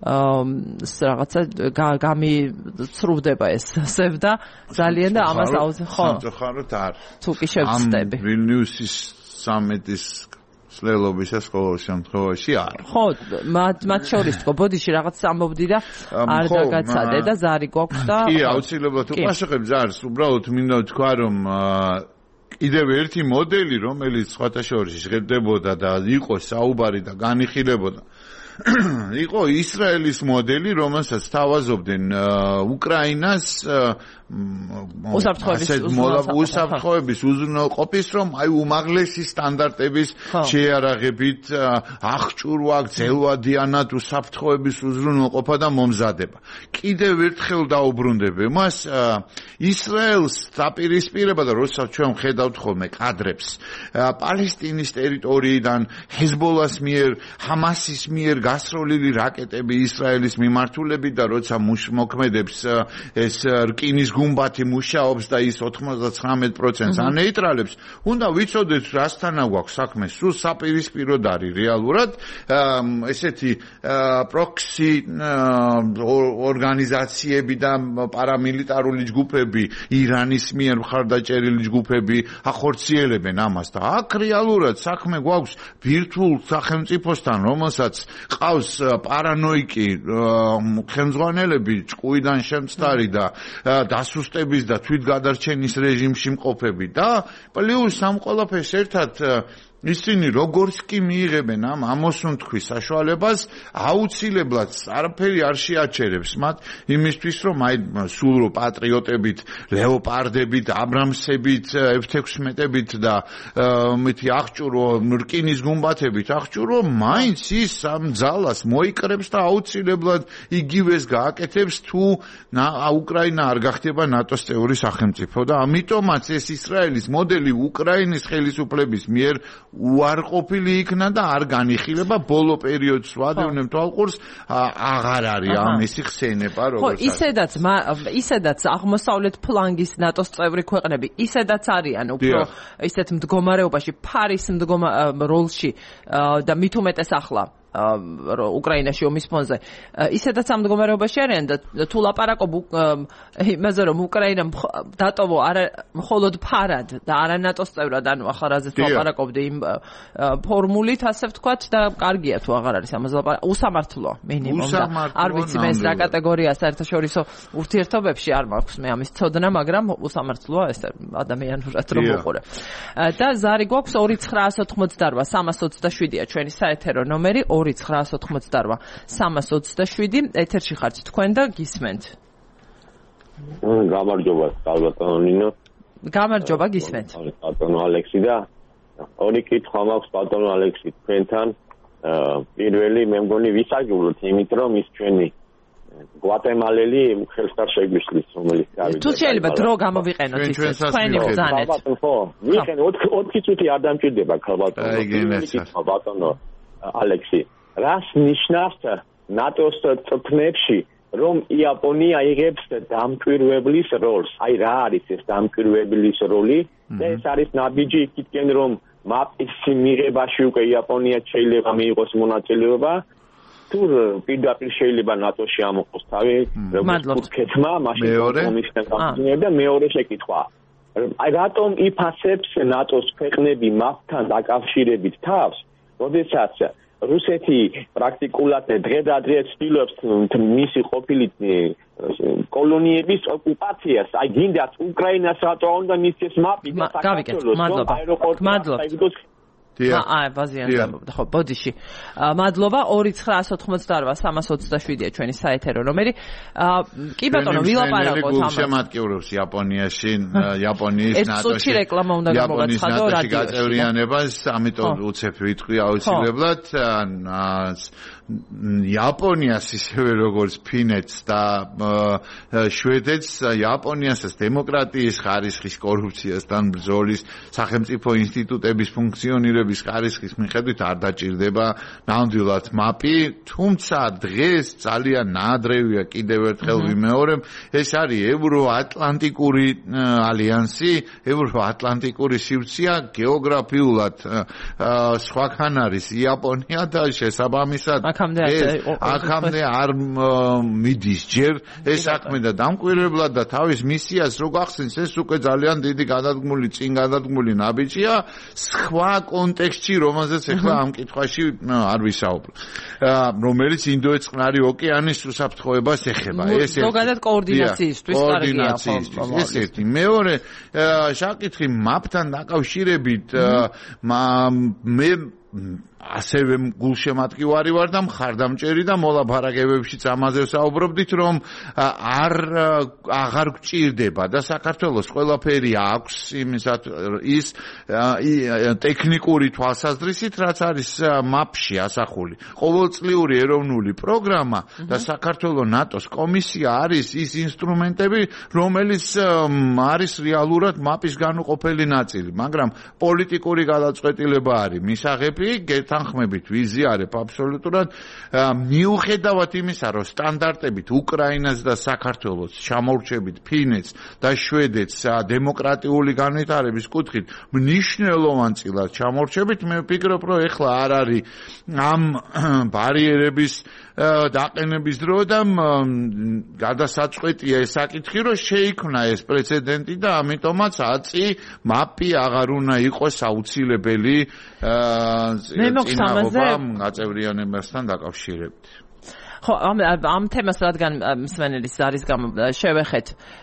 რაღაცა გამიცრუვდება ეს სევდა ძალიან და ამას
სამწუხაროდ არ.
თუ კი შევწდები.
ამ ვილნიუსის სამიტის სლელობისას ყოველ შემთხვევაში არ.
ხო, მათ შორის თქო, ბოდიში რაღაც ამბობდი და არ დაგაცადე და ზარი გვაქვს და
კი, აუცილებლად უპასუხებ ზარს, უბრალოდ მინდა ვთქვა, რომ კიდევ ერთი მოდელი, რომელიც სხვათა შორის ჟღერდებოდა და იყო საუბარი და განიხილებოდა, იყო ისრაელის მოდელი, რომელსაც თავაზობდნენ უკრაინას უსაფრთხოების უზრუნველყოფის, რომ აი უმაღლესი სტანდარტების შეარაღებით აღჭურვა, გრძელვადიანად უსაფრთხოების უზრუნველყოფა და მომზადება. კიდევ ერთხელ დაუბრუნდებ მას ისრაელს დაპირისპირება და როდესაც ჩვენ ხედავთ ხოლმე კადრებს პალესტინის ტერიტორიიდან ჰეზბოლას მიერ, ჰამასის მიერ გასროლილი რაკეტები ისრაელის მიმართულებით და როცა მოქმედებს ეს რკინის გუმბათი მუშაობს და ის 99%-ს ანეიტრალებს, უნდა ვიცოდეთ რასთანა გვაქვს საქმე, სულ საპირისპიროდ არის რეალურად ესეთი პროქსი ორგანიზაციები და პარამილიტარული ჯგუფები, ირანის მიერ მხარდაჭერილი ჯგუფები ახორციელებენ ამას და აქ რეალურად საქმე გვაქვს ბირთვულ სახელმწიფოსთან, რომელსაც ყავს პარანოიკი ხელმძღვანელები, ჭკუიდან შემცდარი და დასუსტების და თვითგადარჩენის რეჟიმში მყოფები და პლუს ამ ყველაფერს ერთად ისინი როგორც კი მიიღებენ ამ ამოსუნთქვის საშუალებას, აუცილებლად არაფერი არ შეაჩერებს მათ იმისთვის, რომ აი სულ პატრიოტებით, ლეოპარდებით, აბრამსებით, F-16-ებით და მითი აღჭურო რკინის გუმბათებით აღჭურო, მაინც ის ამ ძალას მოიკრებს და აუცილებლად იგივეს გააკეთებს თუ უკრაინა არ გახდება ნატოს წევრი სახელმწიფო და ამიტომაც ეს ისრაელის მოდელი უკრაინის ხელისუფლების მიერ უარყოფილი იქნა და არ განიხილება ბოლო პერიოდს ვადევნებ თვალყურს აღარ არის ამისი ხსენება როგორც
ისედაც აღმოსავლეთ ფლანგის ნატოს წევრი ქვეყნები ისედაც არიან უფრო ისეთ მდგომარეობაში ფარის როლში და მით უმეტეს ახლა უკრაინაში ომის ფონზე ისედაც ამ მდგომარეობაში არიან და თუ ლაპარაკობ იმაზე რომ უკრაინამ დატოვო არა მხოლოდ ფარად და არა ნატოს წევრად ანუ ახლა რაზეც ლაპარაკობდი იმ ფორმულით ასე ვთქვათ და კარგია თუ აღარ არის ამაზე ლაპარაკი უსამართლოა მინიმუმ და არ ვიცი მე ეს რა კატეგორია საერთაშორისო ურთიერთობებში არ მაქვს მე ამის ცოდნა მაგრამ უსამართლოა ეს ადამიანურად რომ მოყურე და ზარი გვაქვს 2988-327-ია ჩვენი საეთერო ნომერი 2988-327 ეთერში ხართ თქვენ და გისმენთ.
გამარჯობა, ბატონო ნინო.
გამარჯობა, გისმენთ.
ბატონო ალექსი და ორი კითხვა მაქვს ბატონო ალექსი თქვენთან. პირველი მე მგონი ვისაგულოთ იმით რომ ის ჩვენი გვატემალელი ხელსტარ შეგვიშლის რომელიც გავიდა.
თუ შეიძლება დრო გამოვიყენოთ ის თქვენი ბრძანეთ.
ხო, ვიყენ 4 წუთი არ დამჭირდება ბატონო. ბატონო ალექსი, რას ნიშნავს ნატოს წრფნებში, რომ იაპონია იღებს დამკვირვებლის როლს? აი რა არის ეს დამკვირვებლის როლი? და ეს არის ნაბიჯი იქითკენ, რომ მაპის მიღებაში უკვე იაპონია შეიძლება მიიღოს მონაწილეობა, თუ პირდაპირ შეიძლება ნატოში ამოყოს თავი, როგორც თურქეთმა, მაშინ კომისიამ გამიძინა და მეორე შეკითხვა. აი რატომ იფასებს ნატოს ქვეყნები მაპთან დაკავშირებით თავს? როდესაც რუსეთი პრაქტიკულად დღე-და-დღე ცდილობს მისი ყოფილი კოლონიების ოკუპაციას, აი გინდათ უკრაინას რატო უნდა მისცეს მაპი და საქართველოს აეროპორტი
ხო, ბოდიში. მადლობა 2988-327-ია ჩვენი საეთერო ნომერი. კი ბატონო, ვილაპარაკოთ ამას.
შემატკივრებს იაპონიაში, იაპონიის ნატოში.
ეს რეკლამა უნდა გამოვაცხადო რადიოში.
გაწევრიანებას, ამიტომ უცებ ვიტყვი აუცილებლად იაპონიას ისევე როგორც ფინეთს და შვედეთს, იაპონიასაც დემოკრატიის ხარისხის, კორუფციასთან ბრძოლის, სახელმწიფო ინსტიტუტების ფუნქციონირების ხარისხის მიხედვით არ დაჭირდება ნამდვილად მაპი, თუმცა დღეს ძალიან ნაადრევია კიდევ ერთხელ ვიმეორებ, ეს არის ევროატლანტიკური ალიანსი, ევროატლანტიკური სივრცეა, გეოგრაფიულად სხვაგან არის იაპონია და შესაბამისად აქამდე არ მიდის ჯერ ეს საქმე და დამკვირვებლად და თავის მისიას რო გახსენს ეს უკვე ძალიან დიდი წინ გადადგმული ნაბიჯია სხვა კონტექსტში რომელზეც ახლა ამ კითხვაში არ ვისაუბრებ რომელიც ინდოეთის წყნარი ოკეანის უსაფრთხოებას ეხება
ეს ზოგადად კოორდინაციისთვის კარგია
ეს ერთი მეორე შაკითხი მაპთან დაკავშირებით მე ასევე გულშემატკივარი ვარ და მხარდამჭერი და მოლაპარაკებებშიც ამაზე ვსაუბრობდით რომ აღარ გჭირდება და საქართველოს ყველაფერი აქვს ის ტექნიკური თვალსაზრისით რაც არის მაპში ასახული ყოველწლიური ეროვნული პროგრამა და საქართველოს ნატოს კომისია არის ის ინსტრუმენტები რომელიც არის რეალურად მაპის განუყოფელი ნაწილი მაგრამ პოლიტიკური გადაწყვეტილება არის მისაღები შეთანხმებით ვიზიარებ აბსოლუტურად მიუხედავად იმისა, რომ სტანდარტებით უკრაინას და საქართველოს ჩამორჩებით ფინეთს და შვედეთს დემოკრატიული განვითარების კუთხით მნიშვნელოვანწილად ჩამორჩებით, მე ვფიქრობ, რომ ეხლა არ არის ამ ბარიერების დაყენების დრო და გადასაწყვეტია ეს საკითხი, რომ შეიქმნა ეს პრეცედენტი და ამიტომაც აწი მაპი აღარ უნდა იყოს აუცილებელი წინააღმობა გაწევრიანებასთან დაკავშირებით.
ხო, ამ თემას რადგან მსმენელის ზარის გამო შევეხეთ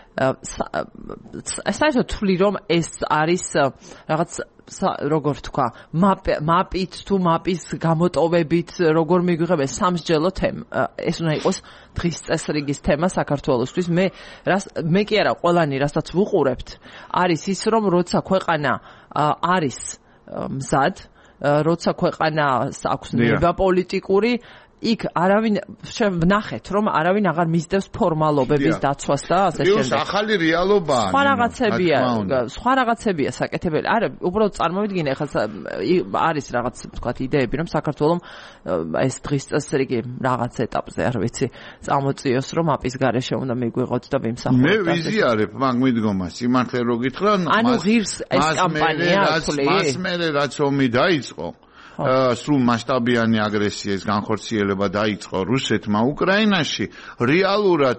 საერთოდ თვლი რომ ეს არის რაღაც როგორ თქვა მაპით თუ მაპის გამოტოვებით როგორ მიგვიღებენ სამსჯელო თემა ეს უნდა იყოს დღის წესრიგის თემა საქართველოსთვის მე კი არა ყველანი რასაც ვუყურებთ არის ის რომ როცა ქვეყანა არის მზად როცა ქვეყანას აქვს ნება პოლიტიკური იქ არავინ ვნახეთ რომ არავინ აღარ მისდევს ფორმალობების დაცვას და ასე შემდეგ.
ეს ახალი რეალობაა.
სხვა რაღაცებია საკეთებელი. არა, უბრალოდ წარმოვიდგინე ახლა არის რაღაც თქვათ იდეები რომ საქართველოს ეს დღის წესრიგი რაღაც ეტაპზე არ ვიცი წამოწიოს რომ მაპის გარეშე უნდა მიგვიღოთ და ვიმსახუროთ.
მე ვიზიარებ მაგ მიდგომას სიმართლე რო გითხრა
ანუ ღირს ეს კამპანია
მას მერე რაც ომი დაიწყო სრულ მასშტაბიანი აგრესიის განხორციელება დაიწყო რუსეთმა უკრაინაში რეალურად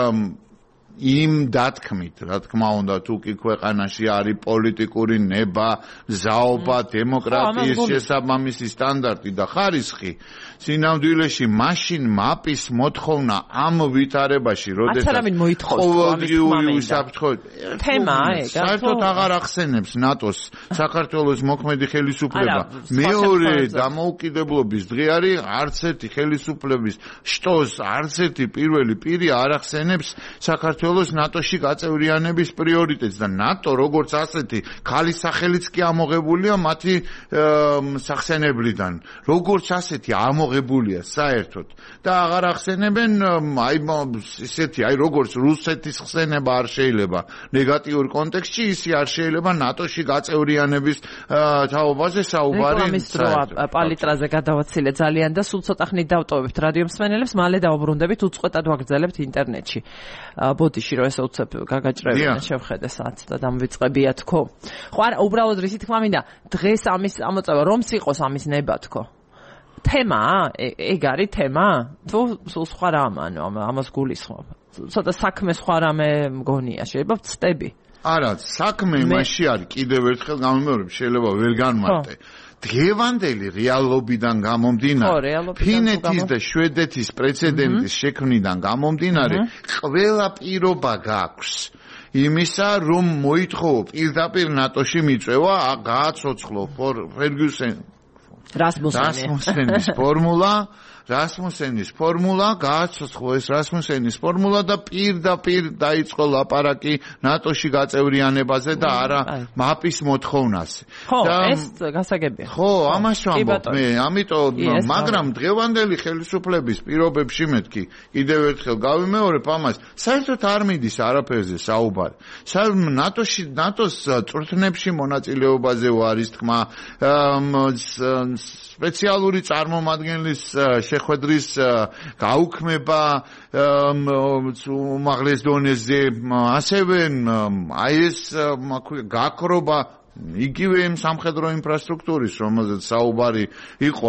იმ დათქმით, რა თქმა უნდა, თუ კი ქვეყანაში არის პოლიტიკური ნება, ზაობა, დემოკრატიის შესაბამისი სტანდარტი და ხარისხი, სინამდვილეში მაშინ მაპის მოთხოვნა ამ ვითარებაში, როდესაც ყოველდღიური უსაფრთხო
თემაა,
საერთოდ აღარ ახსენებს ნატოს საქართველოს მოქმედი ხელისუფლება. მეორე დამოუკიდებლობის დღე არის, არც ერთი ხელისუფლების შტოს, არც ერთი პირველი პირი არ ახსენებს საქართველოს ნატოში გაწევრიანების პრიორიტეტს და ნატო როგორც ასეთი ქალის სახელიც კი ამოღებულია მათი სახსენებლიდან როგორც ასეთი ამოღებულია საერთოდ და აღარ ახსენებენ ისეთი როგორც რუსეთის ხსენება არ შეიძლება ნეგატიურ კონტექსტში ისე არ შეიძლება ნატოში გაწევრიანების თაობაზე საუბარი
პალიტრაზე გადავაცილე ძალიან და სულ ცოტა ხნით დავტოვებთ რადიო მსმენელებს მალე დავუბრუნდებით უწყვეტად ვაგრძელებთ ინტერნეტში ბოდიში რომ ესე უცებ გაგაჭრებინა შევხედე საათს და დამვიწყებია თქო. ხო არა უბრალოდ რისი თქმა მინდა დღეს ამის ამოწევა რომც იყოს ამის ნება თქო. თემა ეგ არის თემა თუ სულ სხვა რამ ანუ ამას გულისხმობ. ცოტა საქმე სხვა რამე მგონია შეიძლება ვწდები.
არა საქმე მასში არის კიდევ ერთხელ გამომეორებ შეიძლება ვერ განმარტე. დღევანდელი რეალობიდან გამომდინარე ფინეთის და შვედეთის პრეცედენტის შექმნიდან გამომდინარე ყველა პირობა გაქვს იმისა რომ მოითხოვო პირდაპირ ნატოში მიწევა გააცოცხლო რასმუსენის ფორმულა გააცოცხლო ეს რასმუსენის ფორმულა და პირდაპირ დაიწყო ლაპარაკი ნატოში გაწევრიანებაზე და არა მაპის მოთხოვნაზე.
ხო, ეს გასაგებია.
ხო, ამას ვამბობ მე, ამიტომ მაგრამ დღევანდელი ხელისუფლების პირობებში მეთქი კიდევ ერთხელ გავიმეორებ ამას, საერთოდ არ მიდის არაფერზე საუბარი. ნატოს წვრთნებში მონაწილეობაზე არის თქმა, სპეციალური წარმომადგენლის შეხვედრის გაუქმება უმაღლეს დონეზე ასევე აი ეს გაქრობა იგივე იმ სამხედრო ინფრასტრუქტურის რომელზეც საუბარი იყო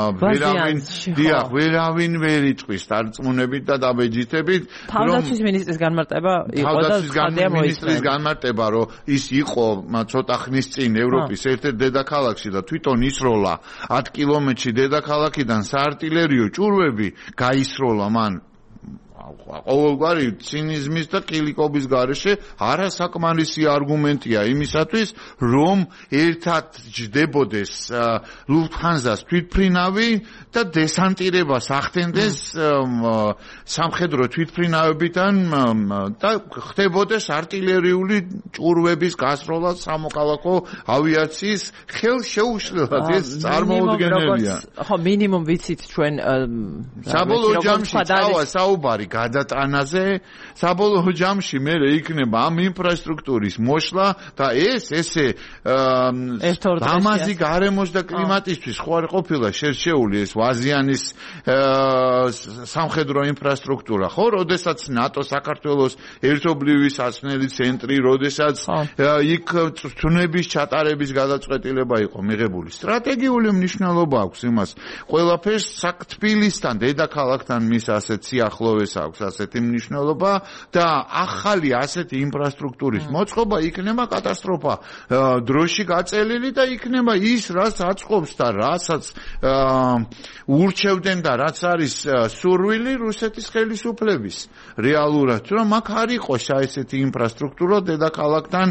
ვერავინ ვერ იწვის დარწმუნებით და დაბეჯითებით
თავდაცვის მინისტრის განმარტება იყო და ხადია
მინისტრის განმარტება რომ ის იყო ცოტა ხნის წინ ევროპის ერთ-ერთ დედაქალაქში და თვითონ ისროლა 10 კილომეტრში დედაქალაქიდან საარტილერიო ჭურვები გაისროლა მან ყოველგვარი ცინიზმის და კილიკობის გარეშე არასაკმარისი არგუმენტია იმისათვის რომ ერთად ჯდებოდეს ლუფთჰანზას თვითმფრინავი და დესანტირებას ახდენდეს სამხედრო თვითმფრინავებიდან და ხდებოდეს არტილერიული ჭურვების გასროლა სამოქალაქო ავიაციის ხელშეუშლილად ეს წარმოუდგენელია
ხო მინიმუმ ვიცით ჩვენ
საბოლოო ჯამში საუბარი გადატანაზე საბოლოო ჯამში მე იქნება ამ ინფრასტრუქტურის მოშლა და ესე დამაზი გარემოს და კლიმატისთვის ხო არ ყოფილა შერჩეული ეს ვაზიანის სამხედრო ინფრასტრუქტურა ხო როდესაც ნატო საქართველოს ერთობლივი საცნელი ცენტრი როდესაც იქ წვნების ჩატარების გადაწყვეტილება იყო მიღებული სტრატეგიული მნიშვნელობა აქვს იმას ყველაფერს თბილისთან დედაქალაქთან მის ასეთ სიახლოვეს აქვს ასეთი მნიშვნელობა და ახალი ასეთი ინფრასტრუქტურის მოწყობა იქნება კატასტროფა დროში გაწელილი და იქნება ის რაც აწყობს და რასაც ურჩევდნენ და რაც არის სურვილი რუსეთის ხელისუფლების რეალურად რომ აქ არ იყოს ესეთი ინფრასტრუქტურა დედაქალაქთან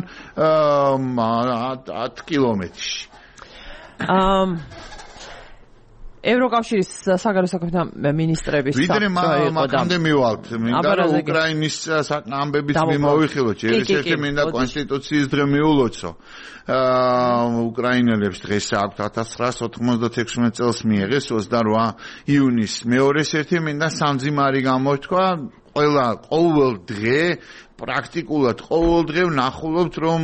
10 კილომეტრში
ევროკავშირის საგარეო საქმეთა მინისტრების
ვიდრე მაგამდე მივალთ მინდა რომ უკრაინის ამბებით მიმოვიხილოთ ერთ-ერთი მინდა კონსტიტუციის დღე მიულოცო უკრაინელებს დღეს აქვთ 1996 წელს მიიღეს 28 იუნის მეორეს ერთი მინდა სამძიმარი გამოთქვა ყოველ დღე პრაქტიკულად ყოველ დღე ვნახულობთ რომ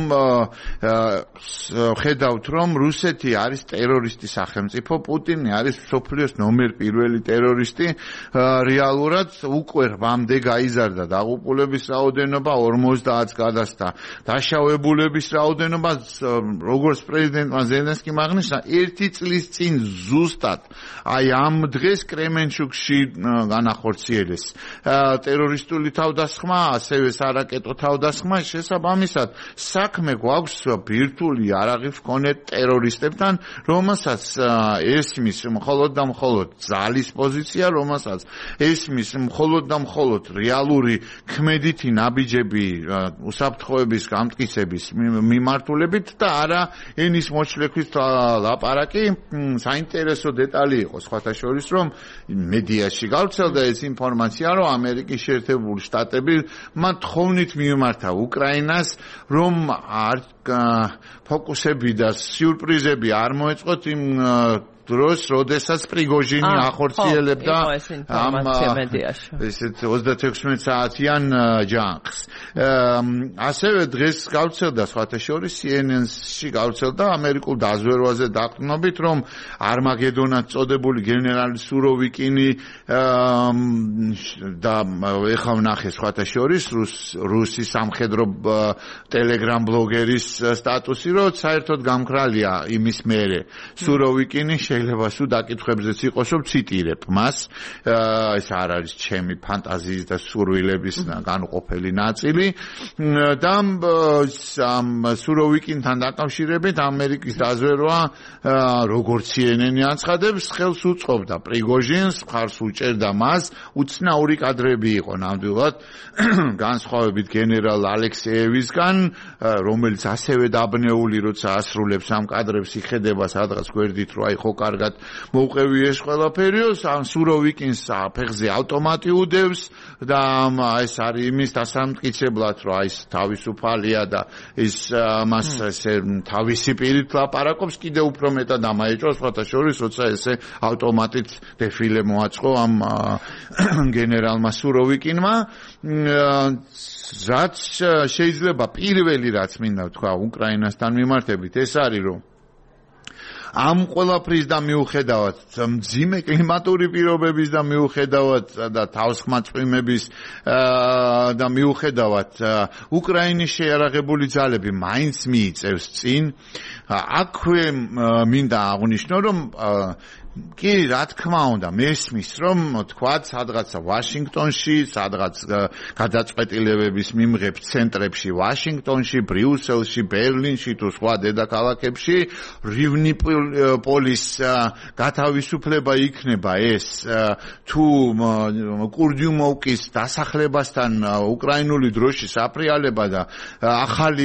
ხედავთ რომ რუსეთი არის ტერორისტი სახელმწიფო პუტინი არის მსოფლიოს ნომერ პირველი ტერორისტი რეალურად უკვე რვამდე გაიზარდა დაღუპულების რაოდენობა 50-ს გადასცა დაშავებულების რაოდენობა როგორც პრეზიდენტმა ზელენსკიმ აღნიშნა 1 წლის წინ ზუსტად აი ამ დღეს კრემენჩუკში განახორციელეს ტერორისტული თავდასხმა ასევე რაკეტო თავდასხმა შესაბამისად საქმე გვაქვს ბირთვული იარაღის მქონე ტერორისტებთან რომელსაც ესმის მხოლოდ და მხოლოდ ძალის პოზიცია რომელსაც ესმის მხოლოდ და მხოლოდ რეალური ქმედითი ნაბიჯები უსაფრთხოების გამტკიცების მიმართულებით და არა ენის მოჩლექვის ლაპარაკი საინტერესო დეტალი იყო სხვათა შორის რომ მედიაში გავრცელდა ეს ინფორმაცია რომ ამერიკის შეერთებული შტატები მათ თხოვნით მიმართა უკრაინას რომ არ ფოკუსები და სიურპრიზები არ მოეწყოთ იმ დროს, როდესაც პრიგოჟინი ახორციელებდა ამ ესეთ 36 საათიან ჯანხს. ასევე დღეს გავრცელდა სხვათა შორის CNN-ში გავრცელდა ამერიკულ დაზვერვაზე დაყრდნობით, რომ არმაგედონად წოდებული გენერალი სუროვიკინი და ეხლა ვნახე სხვათა შორის რუსი სამხედრო ტელეგრამ ბლოგერის სტატუსი, რომ საერთოდ გამქრალია იმის მერე სუროვიკინი შეიძლება სულ დაკითხვებზეც იყოს რომ ციტირებ მას ეს არ არის ჩემი ფანტაზიის და სურვილების განუყოფელი ნაწილი და ამ სუროვიკინთან დაკავშირებით ამერიკის დაზვერვა როგორც CNN-ი აცხადებს ხელს უწყობდა პრიგოჟინს მხარს უჭერდა მას უცნაური კადრები იყო ნამდვილად განსხვავებით გენერალ ალექსეევისგან რომელიც ასევე დაბნეული როცა ასრულებს ამ კადრებს იხედება სადღაც გვერდით რომ აი ხო კარგად მოუყევი ეს ყველაფერიო ამ სუროვიკინს ფეხზე ავტომატი უდევს და ეს არის იმის დასამტკიცებლად რომ აი თავისუფალია და ის მას ესე თავისი პირით ლაპარაკობს კიდე უფრო მეტად ამაეჭოს სხვათა შორის როცა ესე ავტომატით დეფილე მოაწყო ამ გენერალმა სუროვიკინმა რაც შეიძლება პირველი რაც მინდა თქვა უკრაინასთან მიმართებით ეს არის რომ ამ ყველაფრის და მიუხედავად მძიმე კლიმატური პირობების და მიუხედავად და თავსხმაწვიმების და მიუხედავად უკრაინის შეიარაღებული ძალები მაინც მიიწევს წინ აქვე მინდა აღვნიშნო რომ კი რა თქმა უნდა მესმის რომ თქვათ სადღაც ვაშინგტონში სადღაც გადაწყვეტილებების მიმღებ ცენტრებში ვაშინგტონში ბრიუსელში ბერლინში თუ სხვა დედაქალაქებში რივნიპოლის გათავისუფლება იქნება ეს თუ კურდიუმოვკის დასახლებასთან უკრაინული დროშის აფრიალება და ახალი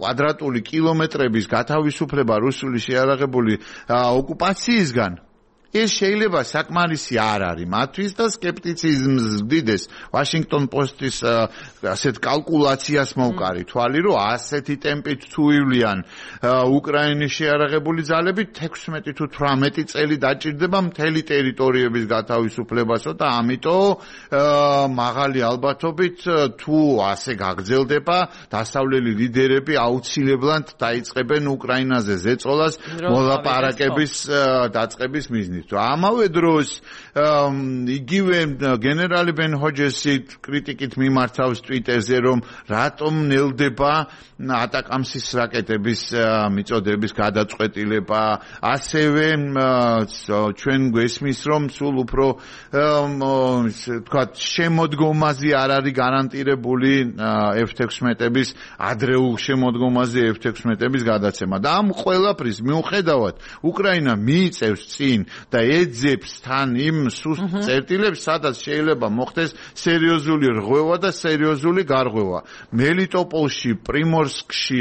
კვადრატული კილომეტრების გათავისუფლება რუსული შეიარაღებული ოკუპაციისგან ეს შეიძლება საკმარისი არ არის მათთვის და სკეპტიციზმს ვდიდეს Washington Post-ის ასეთ კალკულაციას მოვყარი თვალი რომ ასეთი ტემპით თუ ივლიან უკრაინის შეიარაღებული ძალები 16 თუ 18 წელი დაჭირდება მთელი ტერიტორიების გათავისუფლებასო და ამიტომ მაღალი ალბათობით თუ ასე გაგრძელდება დასავლელი ლიდერები აუცილებლად დაიწყებენ უკრაინაზე ზეწოლას მოლაპარაკების დაწყების მიზნით. ამავე დროს იგივე გენერალი ბენ ჰოჯესი კრიტიკით მიმართავს ტვიტერზე რომ რატომ ნელდება ატაკამსის რაკეტების მიწოდების გადაწყვეტილება ასევე ჩვენ გვესმის რომ სულ უფრო თქვათ შემოდგომაზე არ არის გარანტირებული F-16-ების ადრეულ შემოდგომაზე F-16-ების გადაცემა და ამ ყველაფრის მიუხედავად უკრაინა მიიწევს წინ და ეძებს თან იმ სუსტ წერტილებს სადაც შეიძლება მოხდეს სერიოზული რღვევა და სერიოზული გარღვევა მელიტოპოლში პრიმორსკში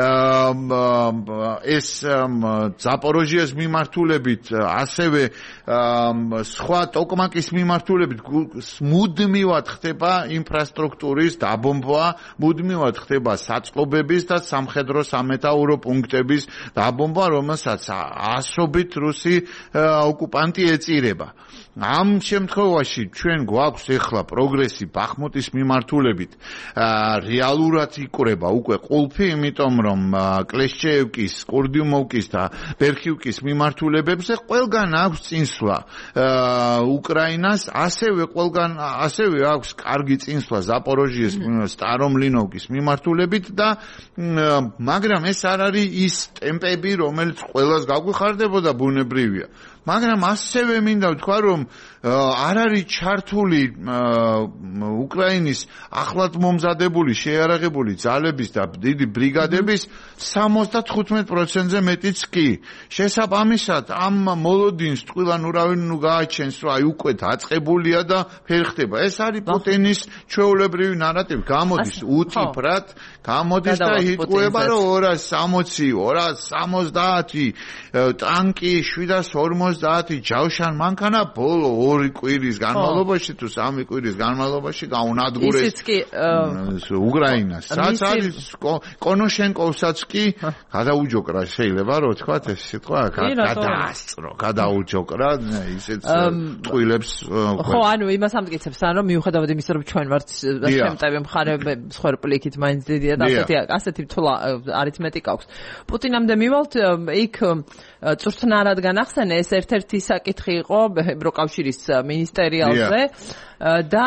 ეს ზაპოროჟიეს მიმართულებით ასევე სხვა ტოკმაკის მიმართულებით მუდმივად ხდება ინფრასტრუქტურის დაბომბვა მუდმივად ხდება საწყობების და სამხედრო სამეთაურო პუნქტების დაბომბვა რომელსაც ასობით რუსი ოკუპანტი ეწირება ამ შემთხვევაში ჩვენ გვაქვს ახლა პროგრესი ბახმუტის მიმართულებით რეალურად იკვრება უკვე ყულფი იმიტომ რომ კლეშჩეევკის კურდიუმოვკის და ბერხივკის მიმართულებებზე ყველგან აქვს წინსვლა უკრაინას ასევე აქვს კარგი წინსვლა ზაპოროჟიეს სტარომლინოვკის მიმართულებით და მაგრამ ეს არ არის ის ტემპები რომელიც ყველას გაგვიხარდებოდა ბუნებრივია მაგრამ ასევე მინდა ვთქვა რომ არ არის ჩართული უკრაინის ახლად მომზადებული შეიარაღებული ძალების და დიდი ბრიგადების 75%-ზე მეტიც კი. შესაბამისად, ამ მოლოდინს ტყუილან ურავინ გააჩენს, რომ აი უკვე დაწყებულია და ფერხდება. ეს არის პუტინის ჩვეულებრივი ნარატივი. გამოდის უთიფრად, გამოდის და იტყუება, რომ 260, 270 ტანკი, 750 ჯავშან მანქანა ბოლო 2 კვირის განმავლობაში თუ 3 კვირის განმავლობაში გაუნადგურეს უკრაინას. რაც არის კონოშენკოვსაც კი გადაუჯოკრა შეიძლება რომ თქვათ ეს სიტყვა გადაასწრო, გადაუჯოკრა ისეთ ტყუილებს
ხო ანუ იმას ამტკიცებს რომ მიუხედავად იმისა რომ ჩვენ ვართ შემტევი მხარეები სხერპლიქით მაინც დიდია და ასეთი თვლა არითმეტიკა აქვს. პუტინამდე მივალთ იქ წურთნარად განახსენე ეს ერთ-ერთი საკითხი იყო ევროკავშირის მინისტერიალზე და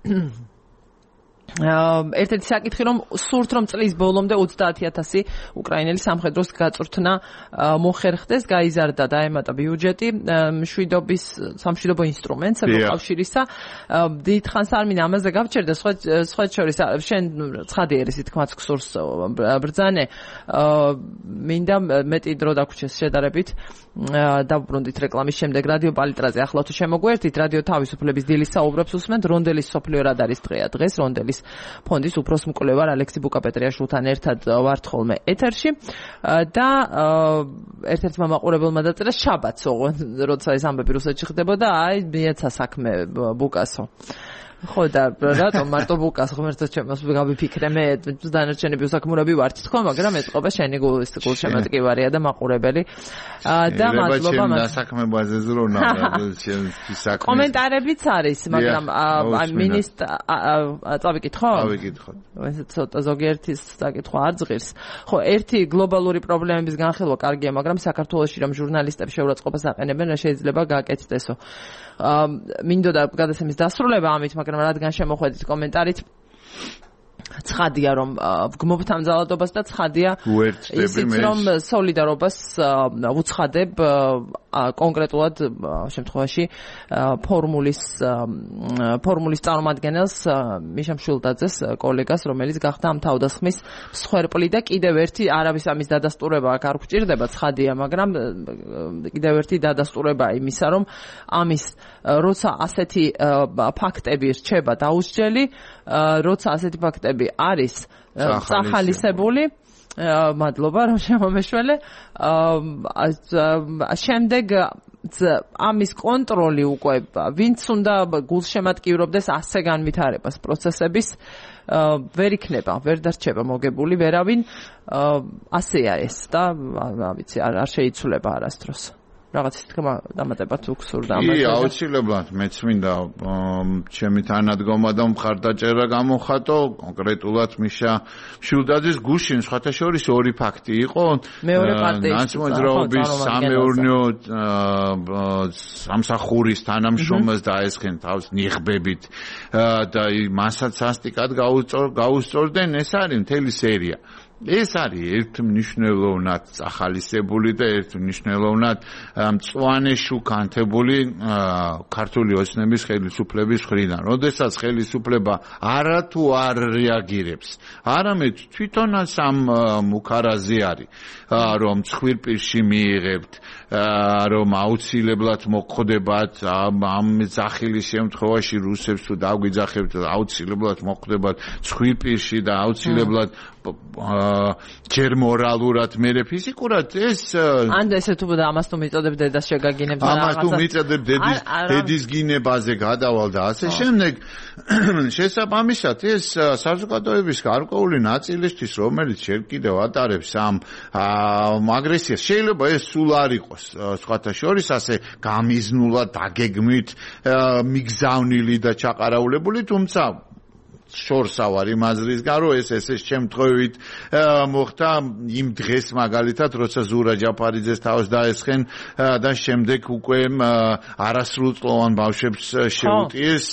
ერთ-ერთი საკითხი რომ სურთ რომ წლის ბოლომდე 30,000 უკრაინელი სამხედროს გაწვრთნა მოხერხდეს, გაიზარდა დაემატა ბიუჯეტი სამშვიდობო ინსტრუმენტს ევროკავშირისა. დიდხანს არ მინდა ამაზე გავჩერდა სხვა შორის შენ ცხადი ერის თქმაც გსურს ბრძანე მინდა მეტი დრო დაგვრჩეს შედარებით დავუბრუნდით რეკლამის შემდეგ რადიო პალიტრაზე ახლა თუ შემოგვერთით რადიო თავისუფლების დილის საუბრებს უსმენთ რონდელის სოფლიო რადარის დღეა დღეს რონდელის ფონდის უფროს მკვლევარ ალექსი ბუკაპეტრიაშვილთან ერთად ვართ ხოლმე ეთერში და ერთ-ერთმა მაყურებელმა დაწერა შაბათს როცა ეს ამბები რუსეთში ხდებოდა აი მიეცა საქმე ბუკასო ხო და რატომ მარტო ბუკას ღმერთო ჩემს გავიფიქრე მე დანარჩენები უსაქმურები ვართ თქო მაგრამ ეთყობა შენი გულშემატკივარია და მაყურებელი და მადლობა მას
დასაქმებაზე ზრონა საქმე
კომენტარებიც არის მაგრამ წავიკითხო ეს ცოტა ზოგიერთის საკითხვა არ ზღირს ხო ერთი გლობალური პრობლემების განხილვა კარგია მაგრამ საქართველოში რომ ჟურნალისტები შეურაცხყოფას აყენებენ რა შეიძლება გააკეთდესო მინდოდა გადაცემის დასრულება ამით მაგრამ რადგან შემოხვედით კომენტარით ცხადია რომ ვგმობთ ამ ძალადობას და ცხადია ისიც რომ სოლიდარობას უცხადებ კონკრეტულად შემთხვევაში ფორმულის წარმომადგენელს მიშა მშვილდაძეს კოლეგას რომელიც გახდა ამ თავდასხმის მსხვერპლი და კიდევ ერთი არავის ამის დადასტურება აქ არ გვჭირდება ცხადია მაგრამ კიდევ ერთი დადასტურება იმისა რომ ამის როცა ასეთი ფაქტები რჩება დაუსჯელი როცა ასეთი ფაქტები არის წახალისებული მადლობა რომ შემომეშველე შემდეგ ამის კონტროლი უკვე ვინც უნდა გულშემატკივრობდეს ასე განვითარებას პროცესების ვერ იქნება, ვერ დარჩება მოგებული ვერავინ ასეა ეს და ვიცი არ შეიცვლება არასდროს. რაღაცის თქმა დამატება თუ გსურდა ამაზე. კი,
აუცილებლად მეც მინდა ჩემი თანადგომა და მხარდაჭერა გამოხატო კონკრეტულად მიშა შილდაძის გუშინ სხვათა შორის ორი ფაქტი იყო.
მეორე პარტიის
ნაცმოძრაობის სამეურნეო სამსახურის თანამშრომელს დაესხნენ თავს ნიღბებით და მასაც სასტიკად გაუსწორდნენ. ეს არის მთელი სერია. ეს არის ერთმნიშვნელოვნად ახალისებული და ერთმნიშვნელოვნად მწვანე შუქანთებული ქართული ოცნების ხელისუფლების მხრიდან. როდესაც ხელისუფლება არათუ არ რეაგირებს, არამედ თვითონაც ამ მუქარაზე არის, რომ ცხვირპირში მიიღებთ, რომ აუცილებლად მოხდებათ ამ ძახილის შემთხვევაში რუსებს თუ დაგვიძახებთ, აუცილებლად მოხდებათ ცხვირპირში და აუცილებლად ჯერ მორალურად მერე ფიზიკურად ეს
ან ესე თუ ამას თუ მიწოდებ დედას შეგაგინებს
ამას თუ მიწოდებ დედის გინებაზე გადავალ და ასე შემდეგ შესაბამისად ეს საზოგადოების გარკვეული ნაწილისთვის რომელიც შენ კიდევ ატარებს ამ აგრესიას შეიძლება ეს სულ არ იყოს სხვათა შორის ასე გამიზნულად დაგეგმით მიგზავნილი და ჩაყარაულებული თუმცა შორსავარი მაზრისგან რომ ეს შემთხვევით მოხდა იმ დღეს მაგალითად როცა ზურა ჯაფარიძეს თავს დაესხენ და შემდეგ უკვე არასრულწლოვან ბავშვებს შეუტიეს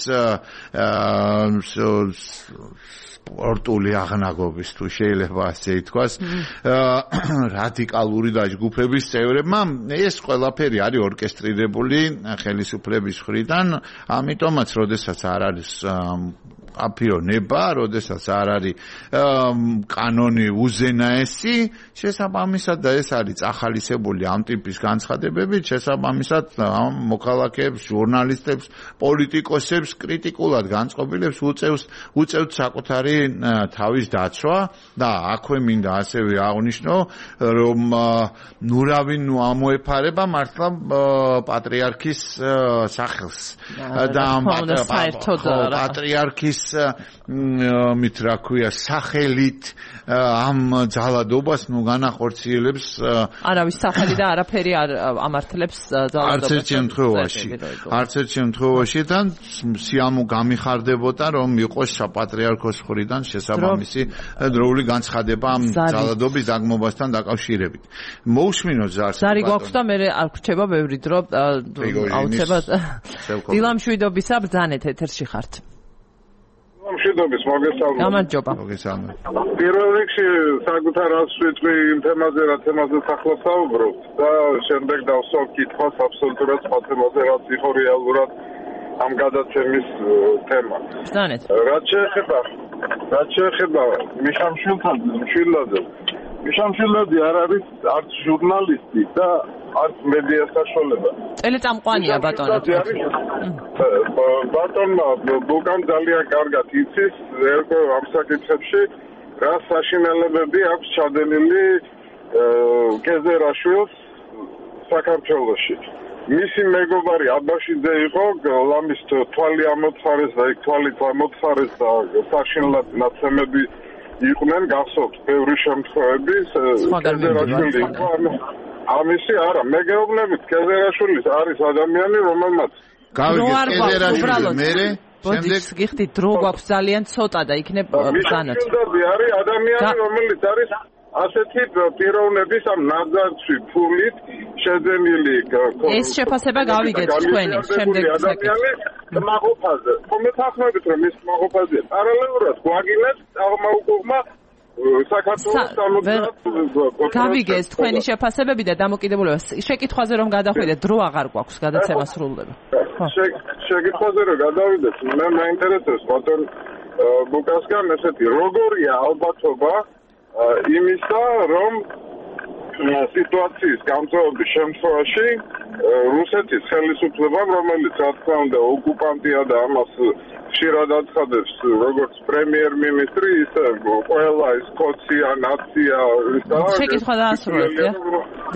სპორტული აღნაგობის თუ შეიძლება ასე ითქვას რადიკალური დაჯგუფების წევრებმა ეს ყველაფერი არის ორკესტრირებული ხელისუფლების მხრიდან ამიტომაც როდესაც არ არის აფიონება, როდესაც არ არის კანონი უზენაესი, შესაბამისად და ეს არის წახალისებული ამ ტიპის განცხადებებით, შესაბამისად ამ მოქალაქეებს, ჟურნალისტებს, პოლიტიკოსებს კრიტიკულად განწყობილებს უწევთ საკუთარი თავის დაცვა და აქვე მინდა ასევე აღვნიშნო, რომ ნურავინ ამოეფარება მართლა პატრიარქის სახელს და პატრიარქის მით რა ქვია სახელით ამ ძალადობას ნუ განახორციელებს
არავის სახელი და არაფერი არ ამართლებს ძალადობას
არც ერთ შემთხვევაში და სიამო გამიხარდებოდა რომ იყოს საპატრიარქოს მხრიდან შესაბამისი დროული განცხადება ამ ძალადობის დაგმობასთან დაკავშირებით მოусმინოთ
ზარი გვაქვს და მე არ გრჩება ბევრი დრო აუცილებლად დილამშვიდობისა ბრძანეთ ეთერში ხართ
მშვიდობის მოგესალმებით.
გამარჯობა.
მოგესალმებით.
პირველ რიგში საკუთარ ას ვიტყვი იმ თემაზე, რა თემაზე ახლა საუბრობთ და შემდეგ დავსვავ კითხვას აბსოლუტურად სხვა თემაზე, რაც იყო რეალურად ამ გადაცემის თემა.
ბრძანეთ.
რაც შეეხება მიშა მშვილდაძე. მიშა მშვილდაძე არ არის არც ჟურნალისტი და არც მედია საშუალება.
ტელეწამყვანია ბატონო.
ბატონმა ბუკამ ძალიან კარგად იცის ამ საკითხებში რა საშინელებები აქვს ჩადენილი კეზერაშვილს საქართველოში. მისი მეგობარი აბაშიძე იყო ლამის თვალი ამოთხარეს და იქ თვალით ამოთხარეს და საშინლად ნაცემები იყვნენ გახსოვთ ბევრი შემთხვევები კეზერაშვილი იყო ამისი არა მეგეუბნებით კეზერაშვილის არის ადამიანი რომელმაც
გავიგეთ კეზერაშვილი მერე
შემდეგ გიხდით დრო გვაქვს ძალიან ცოტა და იქნებ ბრძანოთ
არის ადამიანი რომელიც არის ასეთი პიროვნების ამ ნაძარცვი ფულით შეძენილი
ეს შეფასება გავიგეთ თქვენი შემდეგ საკითხი
მაღოფაზე კომეთახმებით რომ ის მაღოფაზე პარალელურად გვაგინებს აღმაუყურმა საქართველოს სამოძრაო
გავიგეთ თქვენი შეფასებები და დამოკიდებულება შეკითხვაზე რომ გადახვიდეთ დრო აღარ გვაქვს გადაცემა სრულდება
შეკითხვაზე რომ გადავიდეთ მე მაინტერესებს ბატონ ბუკასგან ესეთი როგორია ალბათობა იმისა რომ სიტუაციის გამწვევების შემთხვევაში რუსეთის ხელისუფლებამ რომელიც რა თქმა უნდა ოკუპანტია და ამას ხშირად აცხადებს როგორც პრემიერ-მინისტრი ისე ყველა ეს კოცია ნაცია
შეკითხვა დაასრულეთ დიახ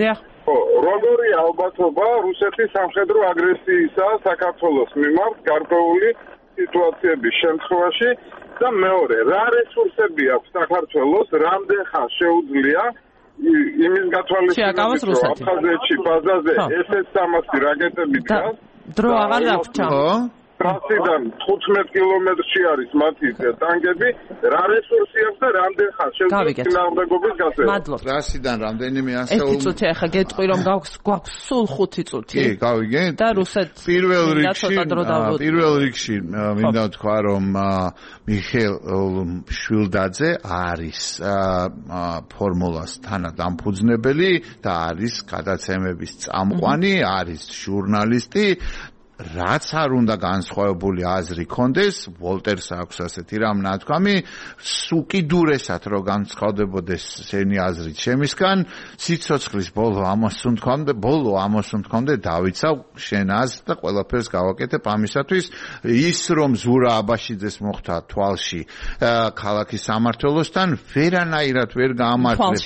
როგორი ალბათობა რუსეთის სამხედრო აგრესიისა საქართველოს მიმართ გარკვეული სიტუაციების შემთხვევაში და მეორე, რა რესურსები აქვს საქართველოს, რამდენ ხანს შეუძლია იმის გათვალისწინებით, რომ აფხაზეთში ბაზაზე SS-300 რაკეტები დგას.
დრო აღარ დაგვრჩა.
ტრასიდან 15 კილომეტრში არის მათი ტანკები, რა რესურსი აქვს და რამდენ ხანს შეუძლია წინააღმდეგობის გასაძლებლად.
მადლობთ.
ტრასიდან რამდენიმე ასეულ.
ერთი წუთი ახლა გეტყვი რომ გვაქვს სულ 5 წუთი.
კი, გავიგეთ.
და რუსეთს
პირველ რიგში მინდა ვთქვა რომ მიხეილ შვილდაძე არის ფორმულას თანადამფუძნებელი და არის გადაცემების წამყვანი, არის ჟურნალისტი. რაც არ უნდა განსხვავებული აზრი კონდეს, ვოლტერს აქვს ასეთი რამ ნათქვამი, უკიდურესად რო განსხვავდებოდეს შენი აზრით შემისგან, სიცოცხლის ბოლო ამას უნდა დავიცავ შენ აზრს და ყველაფერს გავაკეთებ ამისათვის, ის რომ ზურა აბაშიძეს მოხდა თვალში ქალაქის სამმართველოსთან, ვერანაირად ვერ გაამართლებს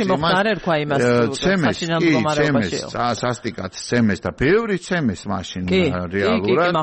იმას, სასტიკად ცემეს და ბევრი ცემეს მაშინ რეალურად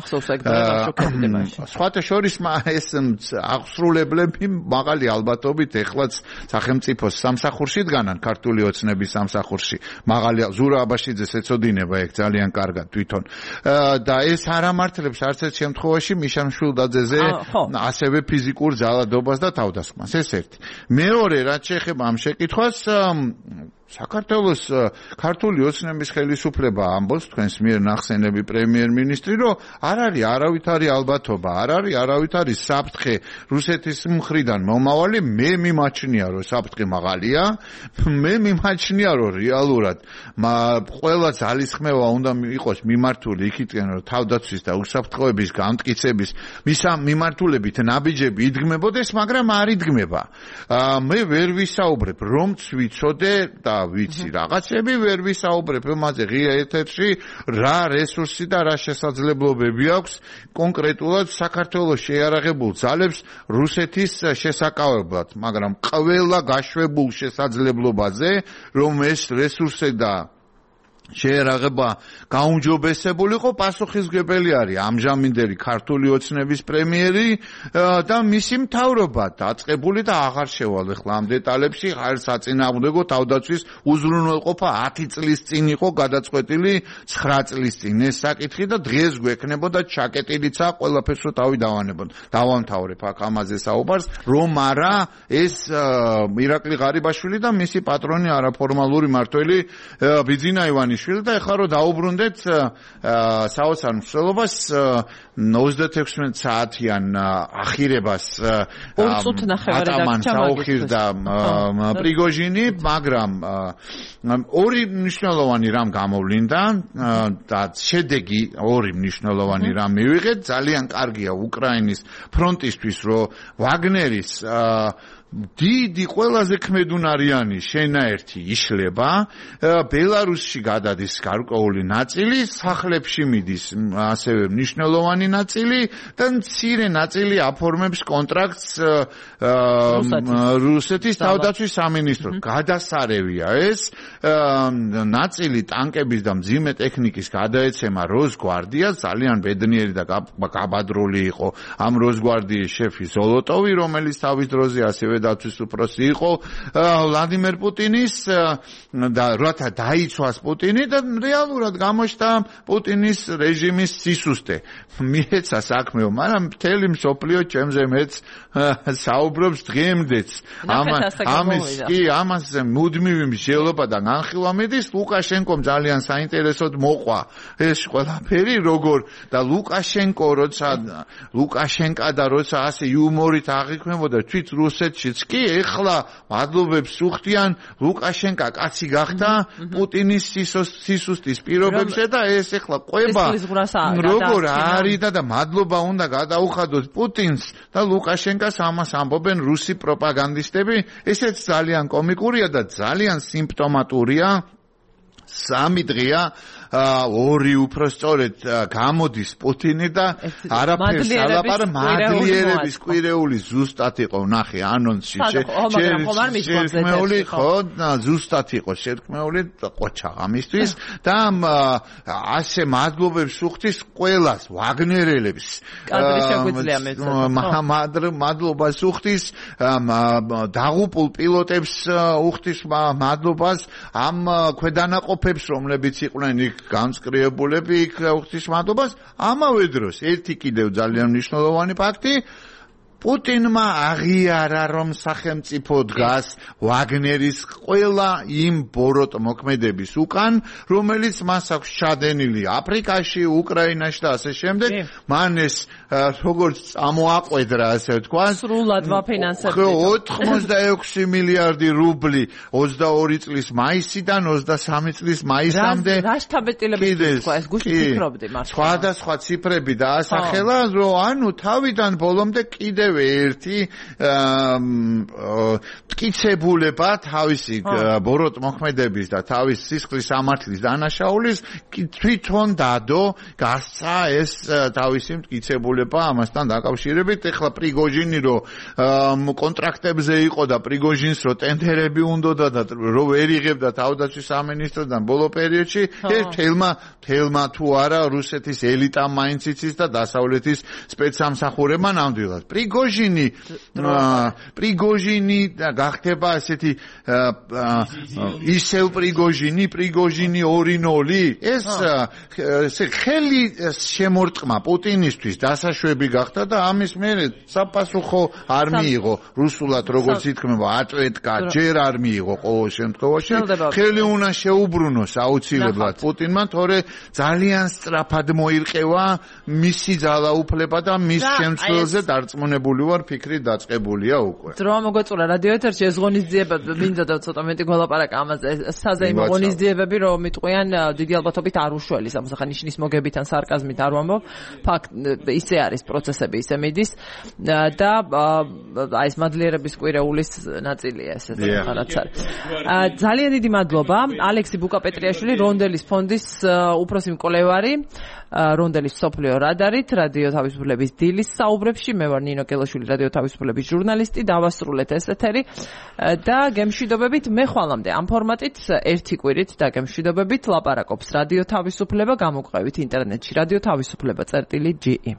სხვათა შორის ეს აღსრულებლები მაღალი ალბათობით ეხლაც სახელმწიფოს სამსახურში დგანან ქართული ოცნების სამსახურში მაღალი ზურა აბაშიძეს ეწოდინება ეგ ძალიან კარგად თვითონ და ეს არ ამართლებს არც ერთ შემთხვევაში მიშან შვილდაძეზე ასევე ფიზიკურ ძალადობას და თავდასხმას ეს ერთი მეორე რაც შეეხება ამ შეკითხვას საქართველოს ქართული ოცნების ხელისუფლება ამბობს თქვენს მიერ ნახსენები პრემიერ-მინისტრი რომ არ არის არავითარი ალბათობა, არ არის არავითარი საფრთხე რუსეთის მხრიდან მომავალი, მე მიმაჩნია რომ საფრთხე მაღალია, მე მიმაჩნია რომ რეალურად ყველა ძალისხმევა უნდა იყოს მიმართული იქითკენ რომ თავდაცვის და უსაფრთხოების გამტკიცების მიმართულებით ნაბიჯები იდგმებოდეს, მაგრამ არ იდგმება. მე ვერ ვისაუბრებ რომც ვიცოდე და ვიცი რაღაცები ვერ ვისაუბრებ იმაზე ღია ეთერში რა რესურსი და რა შესაძლებლობები აქვს კონკრეტულად საქართველოს შეიარაღებულ ძალებს რუსეთის შესაკავებლად, მაგრამ ყველა გაშვებულ შესაძლებლობაზე რომ ეს რესურსი და შეერაღება გაუმჯობესებულიყო პასუხისმგებელი არის ამჟამინდელი ქართული ოცნების პრემიერი და მისი მთავრობა დაწყებული და აღარ შევალ ახლა ამ დეტალებში არ საწინააღმდეგო თავდაცვის უზრუნველყოფა 10 წლის წინ იყო გადაწყვეტილი 9 წლის წინ ეს საკითხი და დღეს გვექნებოდა ჩაკეტილიცა ყველაფერს რო თავი დავამთავრებ აქ ამაზე საუბარს რომ არა ეს ირაკლი ღარიბაშვილი და მისი პატრონი არაფორმალური მართველი ბიძინა ივანიშვილი და ეხლა რომ დაუბრუნდეთ საოცარ მსვლელობას 36 საათიან ახირებას ატამან საუხირდა პრიგოჟინი, მაგრამ ორი მნიშვნელოვანი რამ გამოვლინდა და შედეგი ორი მნიშვნელოვანი რამ მივიღეთ. ძალიან კარგია უკრაინის ფრონტისთვის, რომ ვაგნერის დიდი ყველაზე ქმედუნარიანი შენაერთი იშლება, ბელარუსში გადადის გარკვეული ნაწილი, სახლებში მიდის ასევე მნიშვნელოვანი ნაწილი და მცირე ნაწილი აფორმებს კონტრაქტს რუსეთის თავდაცვის სამინისტროს. გადასარევია ეს ნაწილი ტანკების და მძიმე ტექნიკის გადაეცემა როსგვარდიას, ძალიან ბედნიერი და გაბადრული იყო ამ როსგვარდიის შეფი ზოლოტოვი, რომელიც თავის დროზე ასევე დაცვის უფროსი იყო ვლადიმერ პუტინის და რათა დაიცვას პუტინი და რეალურად გამოჩნდა პუტინის რეჟიმის სისუსტე. მიეცა საქმეო, მაგრამ მთელი მსოფლიო ჩემზე მეც საუბრობს დღემდეც. ამას მუდმივი მსჯელობა და განხილვა მიდის. ლუკაშენკომ ძალიან საინტერესოდ მოყვა ეს ყველაფერი როგორ და ლუკაშენკა და როცა ასე იუმორით აღიქმებოდა თვით რუსეთშიც კი ეხლა მადლობებს უხდიან ლუკაშენკა კაცი გახდა პუტინის სისუსტის პირობებზე და ეს ეხლა ყვება როგორ არის და მადლობა უნდა გადაუხადოს პუტინს და ლუკაშენკას ამას ამბობენ რუსი პროპაგანდისტები. ესეც ძალიან კომიკურია და ძალიან სიმპტომატურია. 3 დღეა ორი უпростоრეთ გამოდის პუტინი და არაფერს ალაპარა მადლიერების კვირეული ზუსტად იყო ნახე ანონსში შერქმეული ხო ზუსტად იყო შერქმეული ყოჩა ამისთვის და ასე მადლობებს უხდის ყველას ვაგნერელებს
კადრი შეგვიძლია მეცადო
მადლობას უხდის დაღუპულ პილოტებს უხდის მადლობას ამ ქვედანაყოფებს რომლებიც იყვნენ იქ გამწკრივებულები იქ უხდის მადლობას ამავე დროს ერთი კიდევ ძალიან მნიშვნელოვანი ფაქტი პუტინმა აღიარა რომ სახელმწიფო დგას ვაგნერის ყველა იმ ბოროტ მოქმედების უკან რომელიც მას აქვს ჩადენილი აფრიკაში, უკრაინაში და ასე შემდეგ მან ეს როგორც წამოაყვედრა ასე თქვა
სრულად ვაფინანსებდა
86 მილიარდი რუბლი 22 წლის მაისიდან 23 წლის მაისამდე
რა შთაბეჭდილებით თქვა ეს გუშინ ფიქრობდი მართლა
სხვადასხვა ციფრები დაასახელა რომ ანუ თავიდან ბოლომდე კიდევ ერთი მტკიცებულება თავისი ბოროტ მოქმედების და თავის სისხლის სამართლის დანაშაულის თვითონ დადო გასცა ეს თავისი მტკიცებულება ამასთან დაკავშირებით ეხლა პრიგოჟინი რომ კონტრაქტებზე იყო და პრიგოჟინს რომ ტენდერები უნდოდა და რომ ვერ იღებდა თავდაცვის სამინისტროდან ბოლო პერიოდში ეს თელმა თუ არა რუსეთის ელიტამ მაინც იცის და დასავლეთის სპეცსამსახურებმა ნამდვილად პრიგოჟინი გახდება ასეთი ისევ პრიგოჟინი 2.0 ეს ხელი შემორტყმა პუტინისთვის დასაშვები გახდა და ამის მერე საპასუხო არ მიიღო რუსულად როგორც ითქმება ატვეტკა ჯერ არ მიიღო ყოველ შემთხვევაში ხელი უნდა შეუბრუნოს აუცილებლად პუტინმა თორე ძალიან სწრაფად მოირყევა მისი ძალაუფლება და მის შემცველზე დარწმუნებული ვარ ფიქრი დაწყებულია უკვე.
დრო მოგეწურა რადიო ეთერში ეს ღონისძიებები მინდა და ცოტა მეტი გველაპარაკა ამაზე საზეიმო ღონისძიებები რომ მიტყვიან დიდი ალბათობით არ უშველის ამასახან ნიშნის მოგებით ან სარკაზმით არ ვამბობ ფაქტ ისე არის პროცესები ისე მიდის და აი ეს მადლიერების კვირეულის ნაწილია ესე რაღაც არის. ძალიან დიდი მადლობა ალექსი ბუკაპეტრიაშვილი რონდელის ფონდის უფროსი მკვლევარი რონდელის სოფლიო რადარით რადიო თავისუფლების დილის საუბრებში მე ვარ ნინო კელაშვილი რადიო თავისუფლების ჟურნალისტი დავასრულეთ ეს ეთერი და გემშვიდობებით მე ხვალამდე ამ ფორმატით ერთი კვირით და გემშვიდობებით ლაპარაკობს რადიო თავისუფლება გამოგვყევით ინტერნეტში რადიო თავისუფლება.ge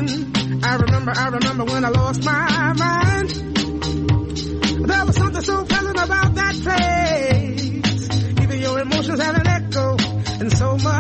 I remember when I lost my mind. There was something so pleasant about that place. Even your emotions have an echo, and so much